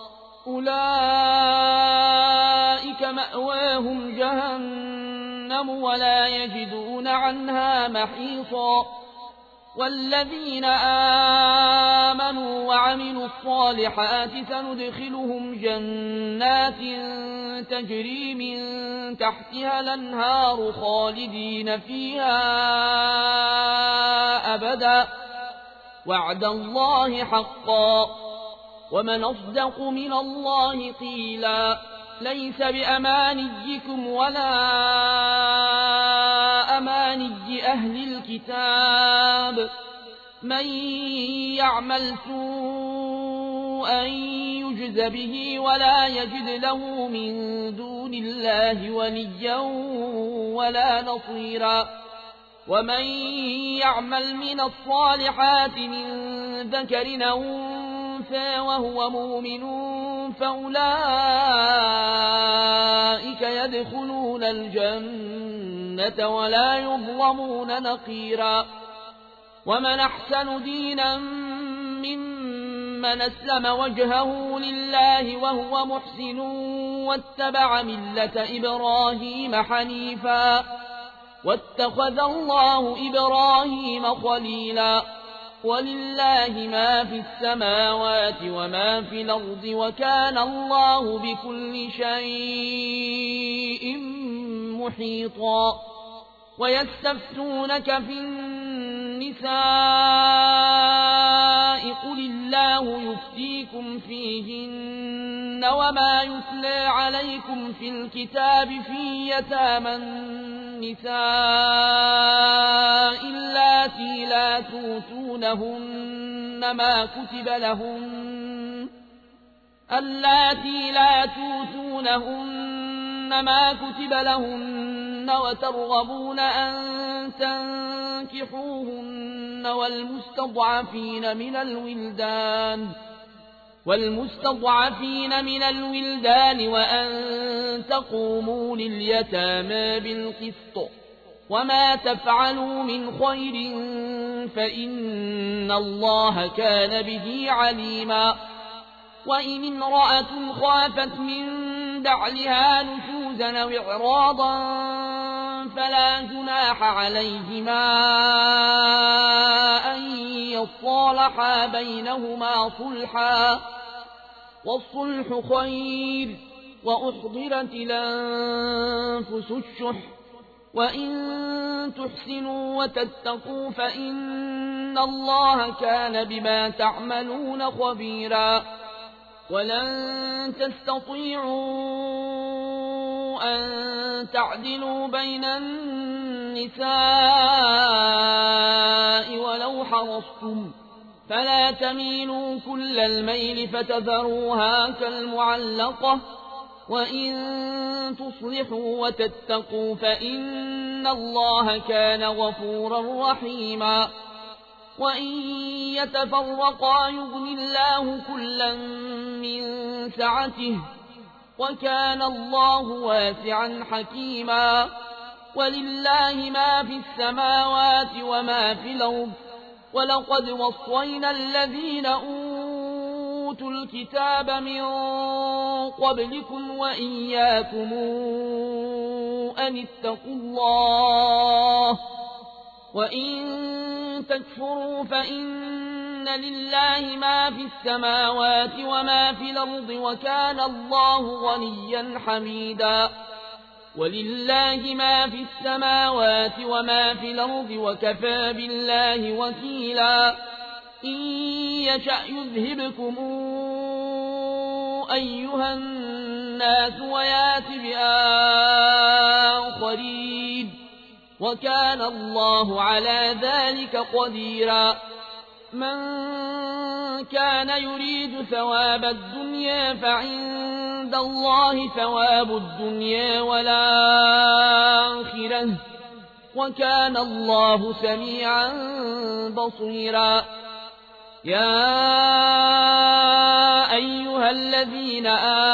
أولئك مأواهم جهنم ولا يجدون عنها محيصا والذين آمنوا وعملوا الصالحات سندخلهم جنات تجري من تحتها الأنهار خالدين فيها أبدا وعد الله حقا ومن أصدق من الله قيلا ليس بأمانيكم ولا أماني أهل الكتاب من يعمل سوءا يجز به ولا يجد له من دون الله وليا ولا نصيرا ومن يعمل من الصالحات من ذكر أو أنثى وهو مؤمن فأولئك يدخلون الجنة ولا يظلمون نقيرا ومن أحسن دينا ممن أسلم وجهه لله وهو محسن واتبع ملة إبراهيم حنيفا واتخذ الله إبراهيم خليلا ولله ما في السماوات وما في الأرض وكان الله بكل شيء محيطا ويستفتونك في النساء قل الله يفتيكم فيهن وما يتلى عليكم في الكتاب في يتامى النساء اللاتي لا توتونهن ما كتب لهن اللاتي لا توتونهن ما كتب لهن وترغبون أن تنكحوهن والمستضعفين من الولدان والمستضعفين من الولدان وأن تقوموا لليتامى بالقسط وما تفعلوا من خير فإن الله كان به عليما وإن امرأة خافت من بعلها نشوزا أو إعراضا فلا جناح عليهما أن يصالحا بينهما صلحا والصلح خير وأحضرت الأنفس الشح وإن تحسنوا وتتقوا فإن الله كان بما تعملون خبيرا ولن تستطيعوا أن تعدلوا بين النساء ولو حرصتم فلا تميلوا كل الميل فتذروها كالمعلقة وإن تصلحوا وتتقوا فإن الله كان غفورا رحيما وإن يتفرقا يغن الله كلا من سعته وكان الله واسعا حكيما ولله ما في السماوات وما في الأرض ولقد وصينا الذين أوتوا الكتاب من قبلكم وإياكم أن اتقوا الله وإن تكفروا فإن لله ما في السماوات وما في الأرض وكان الله غنيا حميدا ولله ما في السماوات وما في الأرض وكفى بالله وكيلا إن يشأ يذهبكم أيها الناس ويات بآخرين وكان الله على ذلك قديرا من كان يريد ثواب الدنيا فعند الله ثواب الدنيا والآخرة وكان الله سميعا بصيرا يا أيها الذين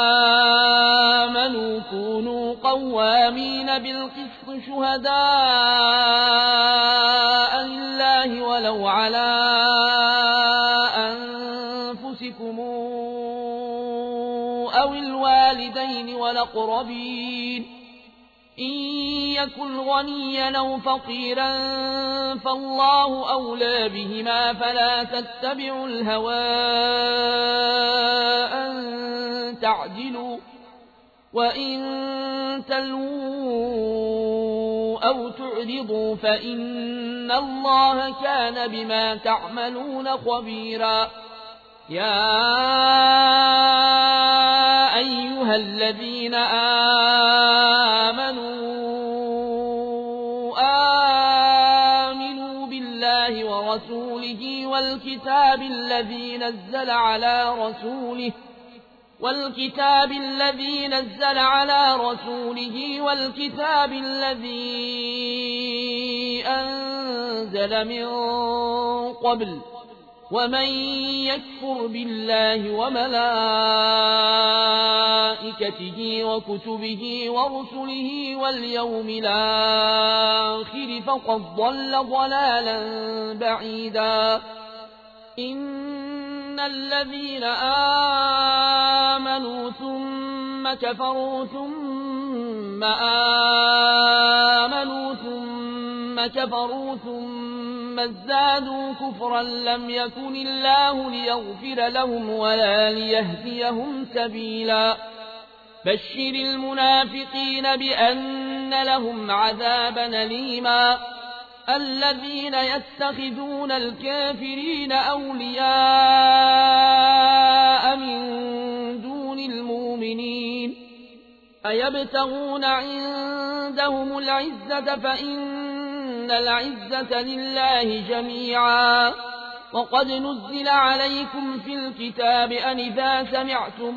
آمنوا كونوا قوامين بالقسط شهداء لله ولو على أنفسكم أو الوالدين والأقربين إن يكن غنيا أو فقيرا فالله أولى بهما فلا تتبعوا الهوى أن تعدلوا وإن تلووا أو تعرضوا فإن الله كان بما تعملون خبيرا يا أيها الذين آمنوا آمنوا بالله ورسوله والكتاب الذي نزل على رسوله والكتاب الذي نزل على رسوله والكتاب الذي أنزل من قبل ومن يكفر بالله وملائكته وكتبه ورسله واليوم الآخر فقد ضل ضلالا بعيدا إن الذين آمنوا ثم كفروا ثم آمنوا ثم كفروا ثم ازدادوا كفرا لم يكن الله ليغفر لهم ولا ليهديهم سبيلا بشر المنافقين بأن لهم عذابا أليما الذين يتخذون الكافرين أولياء من دون المؤمنين أيبتغون عندهم العزة فإن العزة لله جميعا وقد نزل عليكم في الكتاب أن إذا سمعتم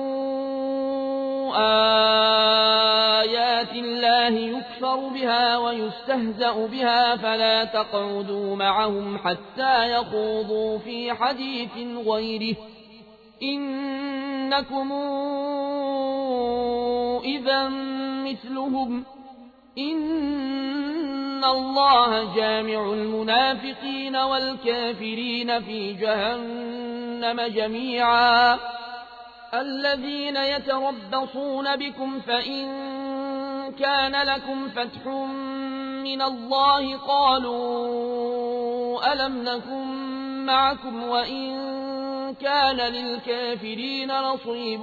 آيات الله يكفر بها ويستهزأ بها فلا تقعدوا معهم حتى يخوضوا في حديث غيره إنكم إذا مثلهم إن الله جامع المنافقين والكافرين في جهنم جميعا الذين يتربصون بكم فإن كان لكم فتح من الله قالوا ألم نكن معكم وإن كان للكافرين نصيب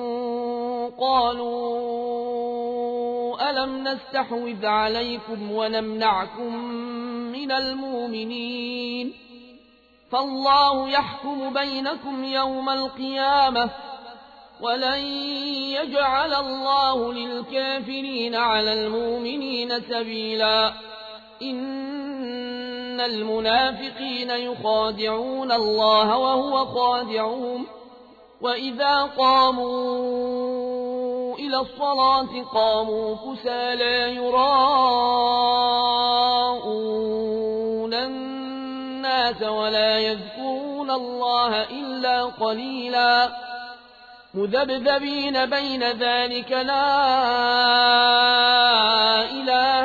قالوا ألم نستحوذ عليكم ونمنعكم من المؤمنين فالله يحكم بينكم يوم القيامة ولن يجعل الله للكافرين على المؤمنين سبيلا إن المنافقين يخادعون الله وهو خادعهم وإذا قاموا إلى الصلاة قاموا كسالى يراءون الناس الناس ولا يذكرون الله إلا قليلا مذبذبين بين ذلك لا إله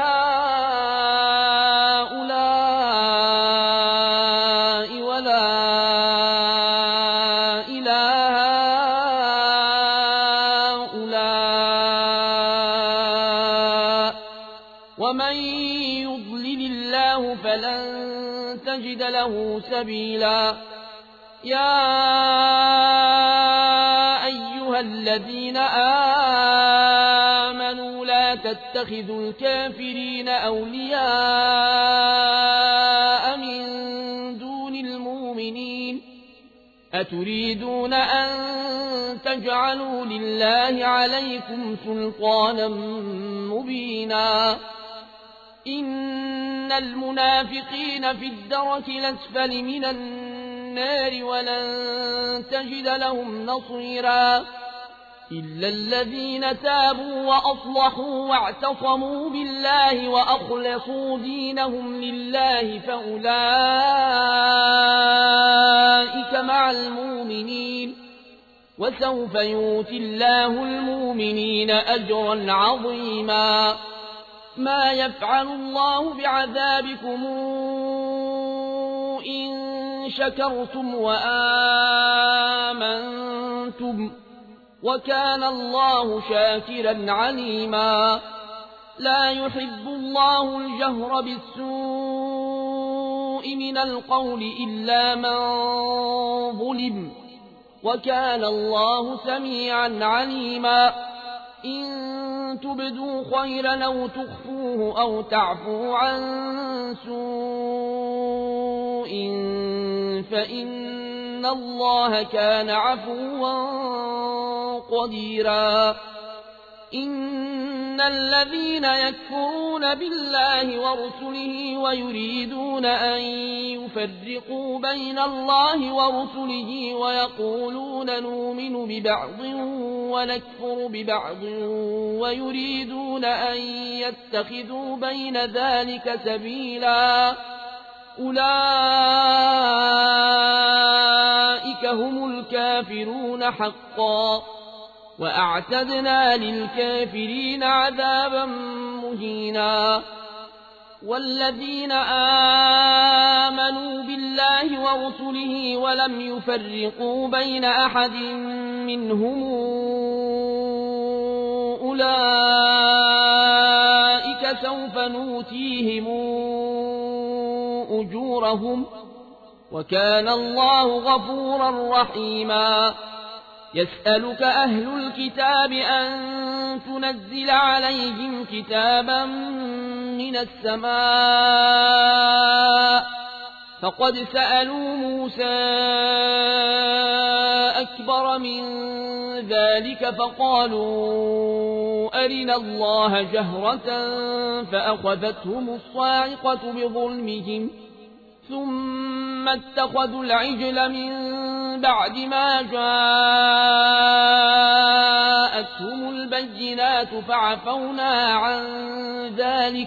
هؤلاء ولا إله هؤلاء ومن يضلل الله فلن تجد له سبيلا يا أيها الذين آمنوا لا تتخذوا الكافرين أولياء من دون المؤمنين أتريدون أن تجعلوا لله عليكم سلطانا مبينا إن المنافقين في الدرك الأسفل من النار ولن تجد لهم نصيرا إلا الذين تابوا وأصلحوا واعتصموا بالله وأخلصوا دينهم لله فأولئك مع المؤمنين وسوف يؤتي الله المؤمنين أجرا عظيما ما يفعل الله بعذابكم إن شكرتم وآمنتم وكان الله شاكرا عليما لا يحب الله الجهر بالسوء من القول إلا من ظلم وكان الله سميعا عليما إن تبدوا خيرا أو تخفوه أو تعفوا عن سوء فإن الله كان عفوا قديرا إن الذين يكفرون بالله ورسله ويريدون أن يفرقوا بين الله ورسله ويقولون نؤمن ببعض ونكفر ببعض ويريدون أن يتخذوا بين ذلك سبيلا أولئك هم الكافرون حقا وأعتدنا للكافرين عذابا مهينا والذين آمنوا بالله ورسله ولم يفرقوا بين أحد منهم أولئك سوف نؤتيهم أجورهم وكان الله غفورا رحيما يسألك أهل الكتاب أن تنزل عليهم كتابا من السماء فقد سألوا موسى أكبر من ذلك فقالوا أرنا الله جهرة فأخذتهم الصاعقة بظلمهم ثم اتخذوا العجل من بعد ما جاءتهم البينات فعفونا عن ذلك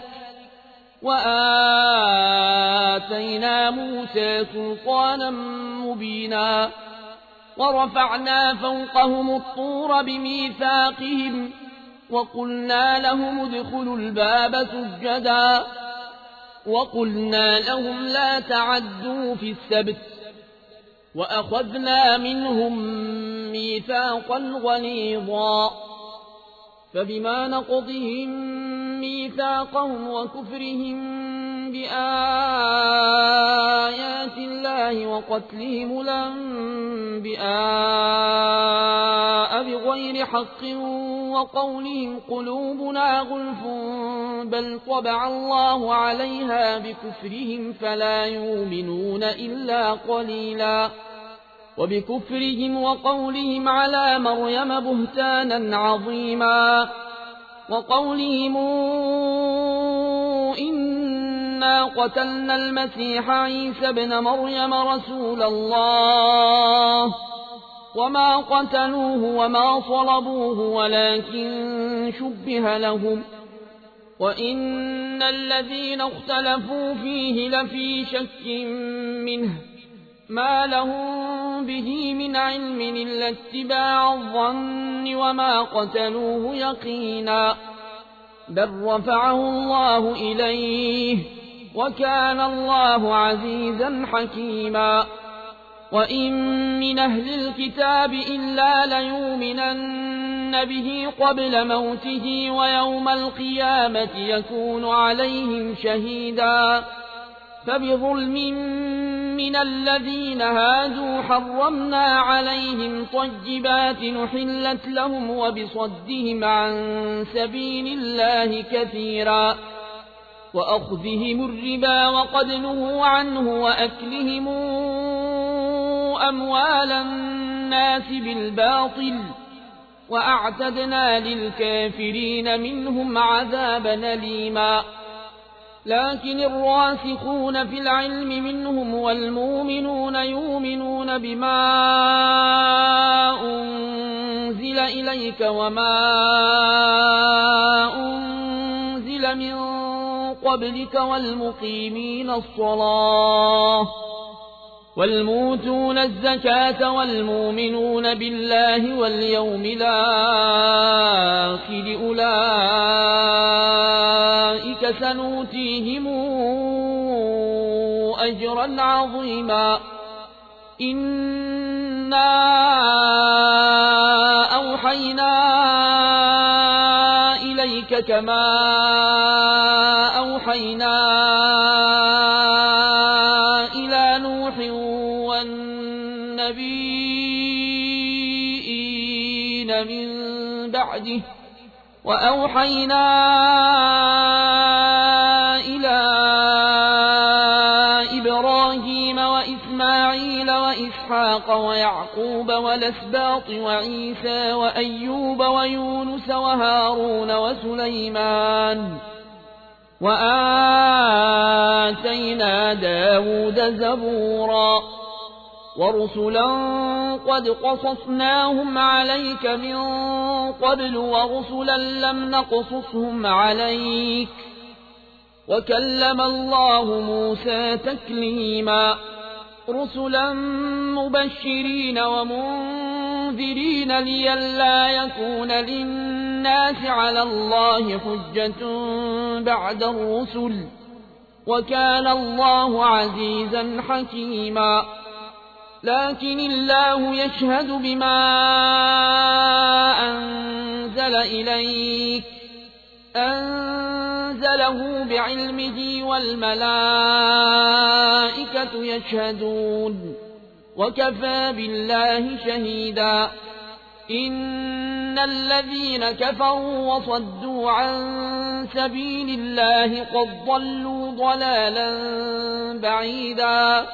وآتينا موسى سلطانا مبينا ورفعنا فوقهم الطور بميثاقهم وقلنا لهم ادخلوا الباب سجدا وقلنا لهم لا تعدوا في السبت وأخذنا منهم ميثاقا غليظا فبما نقضهم ميثاقهم وكفرهم بآيات الله وقتلهم الأنبياء بغير حق وقولهم قلوبنا غلف بل طبع الله عليها بكفرهم فلا يؤمنون إلا قليلا وبكفرهم وقولهم على مريم بهتانا عظيما وقولهم إنا قتلنا المسيح عيسى ابن مريم رسول الله وما قتلوه وما صلبوه ولكن شبه لهم وإن الذين اختلفوا فيه لفي شك منه ما لهم به من علم إلا اتباع الظن وما قتلوه يقينا بل رفعه الله إليه وكان الله عزيزا حكيما وإن من أهل الكتاب إلا ليؤمنن به قبل موته ويوم القيامة يكون عليهم شهيدا فبظلم من الذين هادوا حرمنا عليهم طيبات نحلت لهم وبصدهم عن سبيل الله كثيرا وأخذهم الربا وقد نهوا عنه وأكلهم أموال الناس بالباطل وأعتدنا للكافرين منهم عذابا أليما لكن الراسخون في العلم منهم والمؤمنون يؤمنون بما أنزل إليك وما أنزل من قبلك والمقيمين الصلاة والموتون الزكاة والمؤمنون بالله واليوم الآخر أولئك سنؤتيهم أجرا عظيما إنا أوحينا إليك كما أوحينا إلى نوح والنبيين من بعده وأوحينا إلى إبراهيم وإسماعيل وإسحاق ويعقوب والأسباط وعيسى وأيوب ويونس وهارون وسليمان وآتينا داود زبورا ورسلا قد قصصناهم عليك من قبل ورسلا لم نقصصهم عليك وكلم الله موسى تكليما رسلا مبشرين ومنذرين لئلا يكون للناس على الله حجة بعد الرسل وكان الله عزيزا حكيما لكن الله يشهد بما أنزل إليك أنزله بعلمه والملائكة يشهدون وكفى بالله شهيدا إن الذين كفروا وصدوا عن سبيل الله قد ضلوا ضلالا بعيدا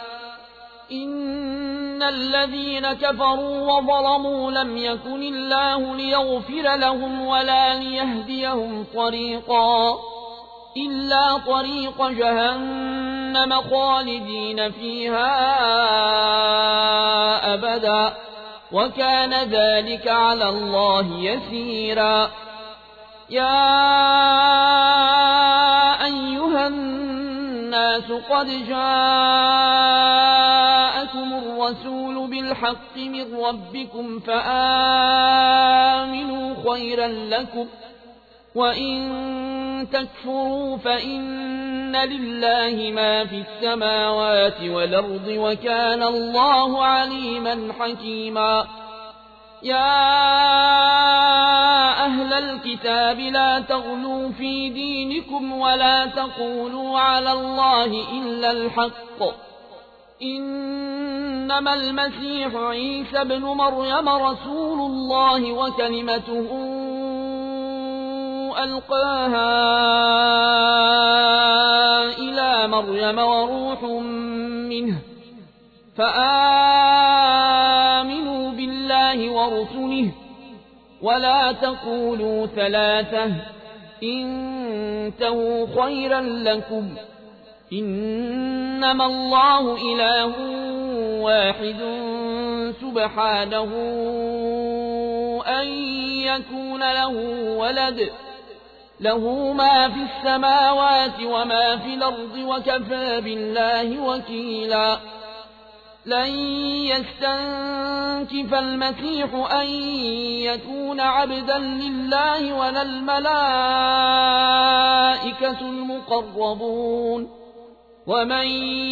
إن الذين كفروا وظلموا لم يكن الله ليغفر لهم ولا ليهديهم طريقا إلا طريق جهنم خالدين فيها أبدا وكان ذلك على الله يسيرا يا أيها الناس قد جاءكم الرسول بالحق من ربكم فآمنوا خيرا لكم وإن تكفروا فإن لله ما في السماوات والأرض وكان الله عليما حكيما يا أهل الكتاب لا تغلوا في دينكم ولا تقولوا على الله إلا الحق إنما المسيح عيسى ابن مريم رسول الله وكلمته ألقاها إلى مريم وروح منه فآمنوا بالله ورسله ولا تقولوا ثلاثة انتهوا خيرا لكم إنما الله إله واحد سبحانه أن يكون له ولد له ما في السماوات وما في الأرض وكفى بالله وكيلا لن يستنكف المسيح أن يكون عبدا لله ولا الملائكة المقربون ومن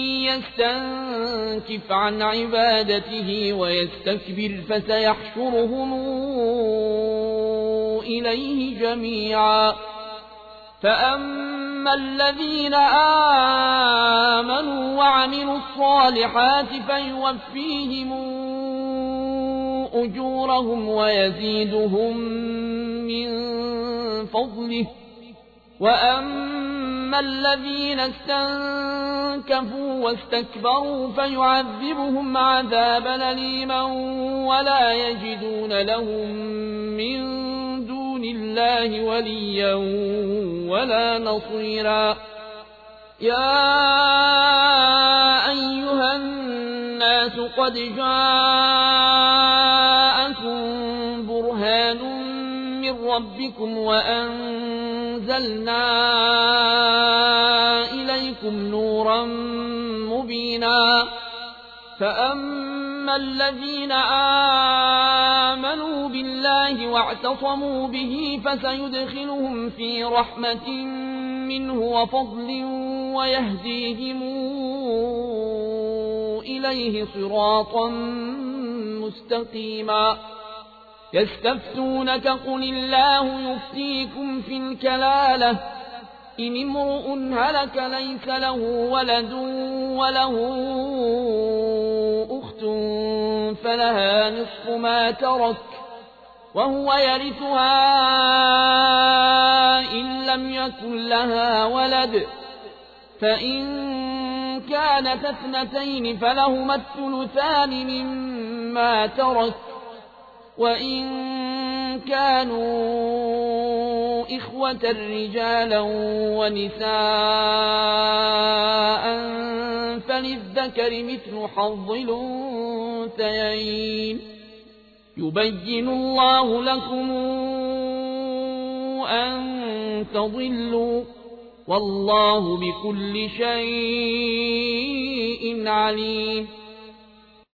يستنكف عن عبادته ويستكبر فسيحشرهم إليه جميعا فأما الذين آمنوا وعملوا الصالحات فيوفيهم أجورهم ويزيدهم من فضله وأما الذين استنكفوا واستكبروا فيعذبهم عذابا أليما ولا يجدون لهم من دون الله وليا ولا نصيرا يا أيها الناس قد جاءكم برهان من ربكم وأنزلنا إليكم نورا مبينا فأما الذين آمنوا بالله واعتصموا به فسيدخلهم في رحمة منه وفضل ويهديهم إليه صراطا مستقيما يستفتونك قل الله يفتيكم في الكلالة إن امرؤ هلك ليس له ولد وله أخت فلها نصف ما ترك وهو يرثها إن لم يكن لها ولد فإن كانت اثنتين فلهما الثلثان مما ترك وإن كانوا إخوة رجالا ونساء فللذكر مثل حظ الأنثيين يبين الله لكم أن تضلوا والله بكل شيء عليم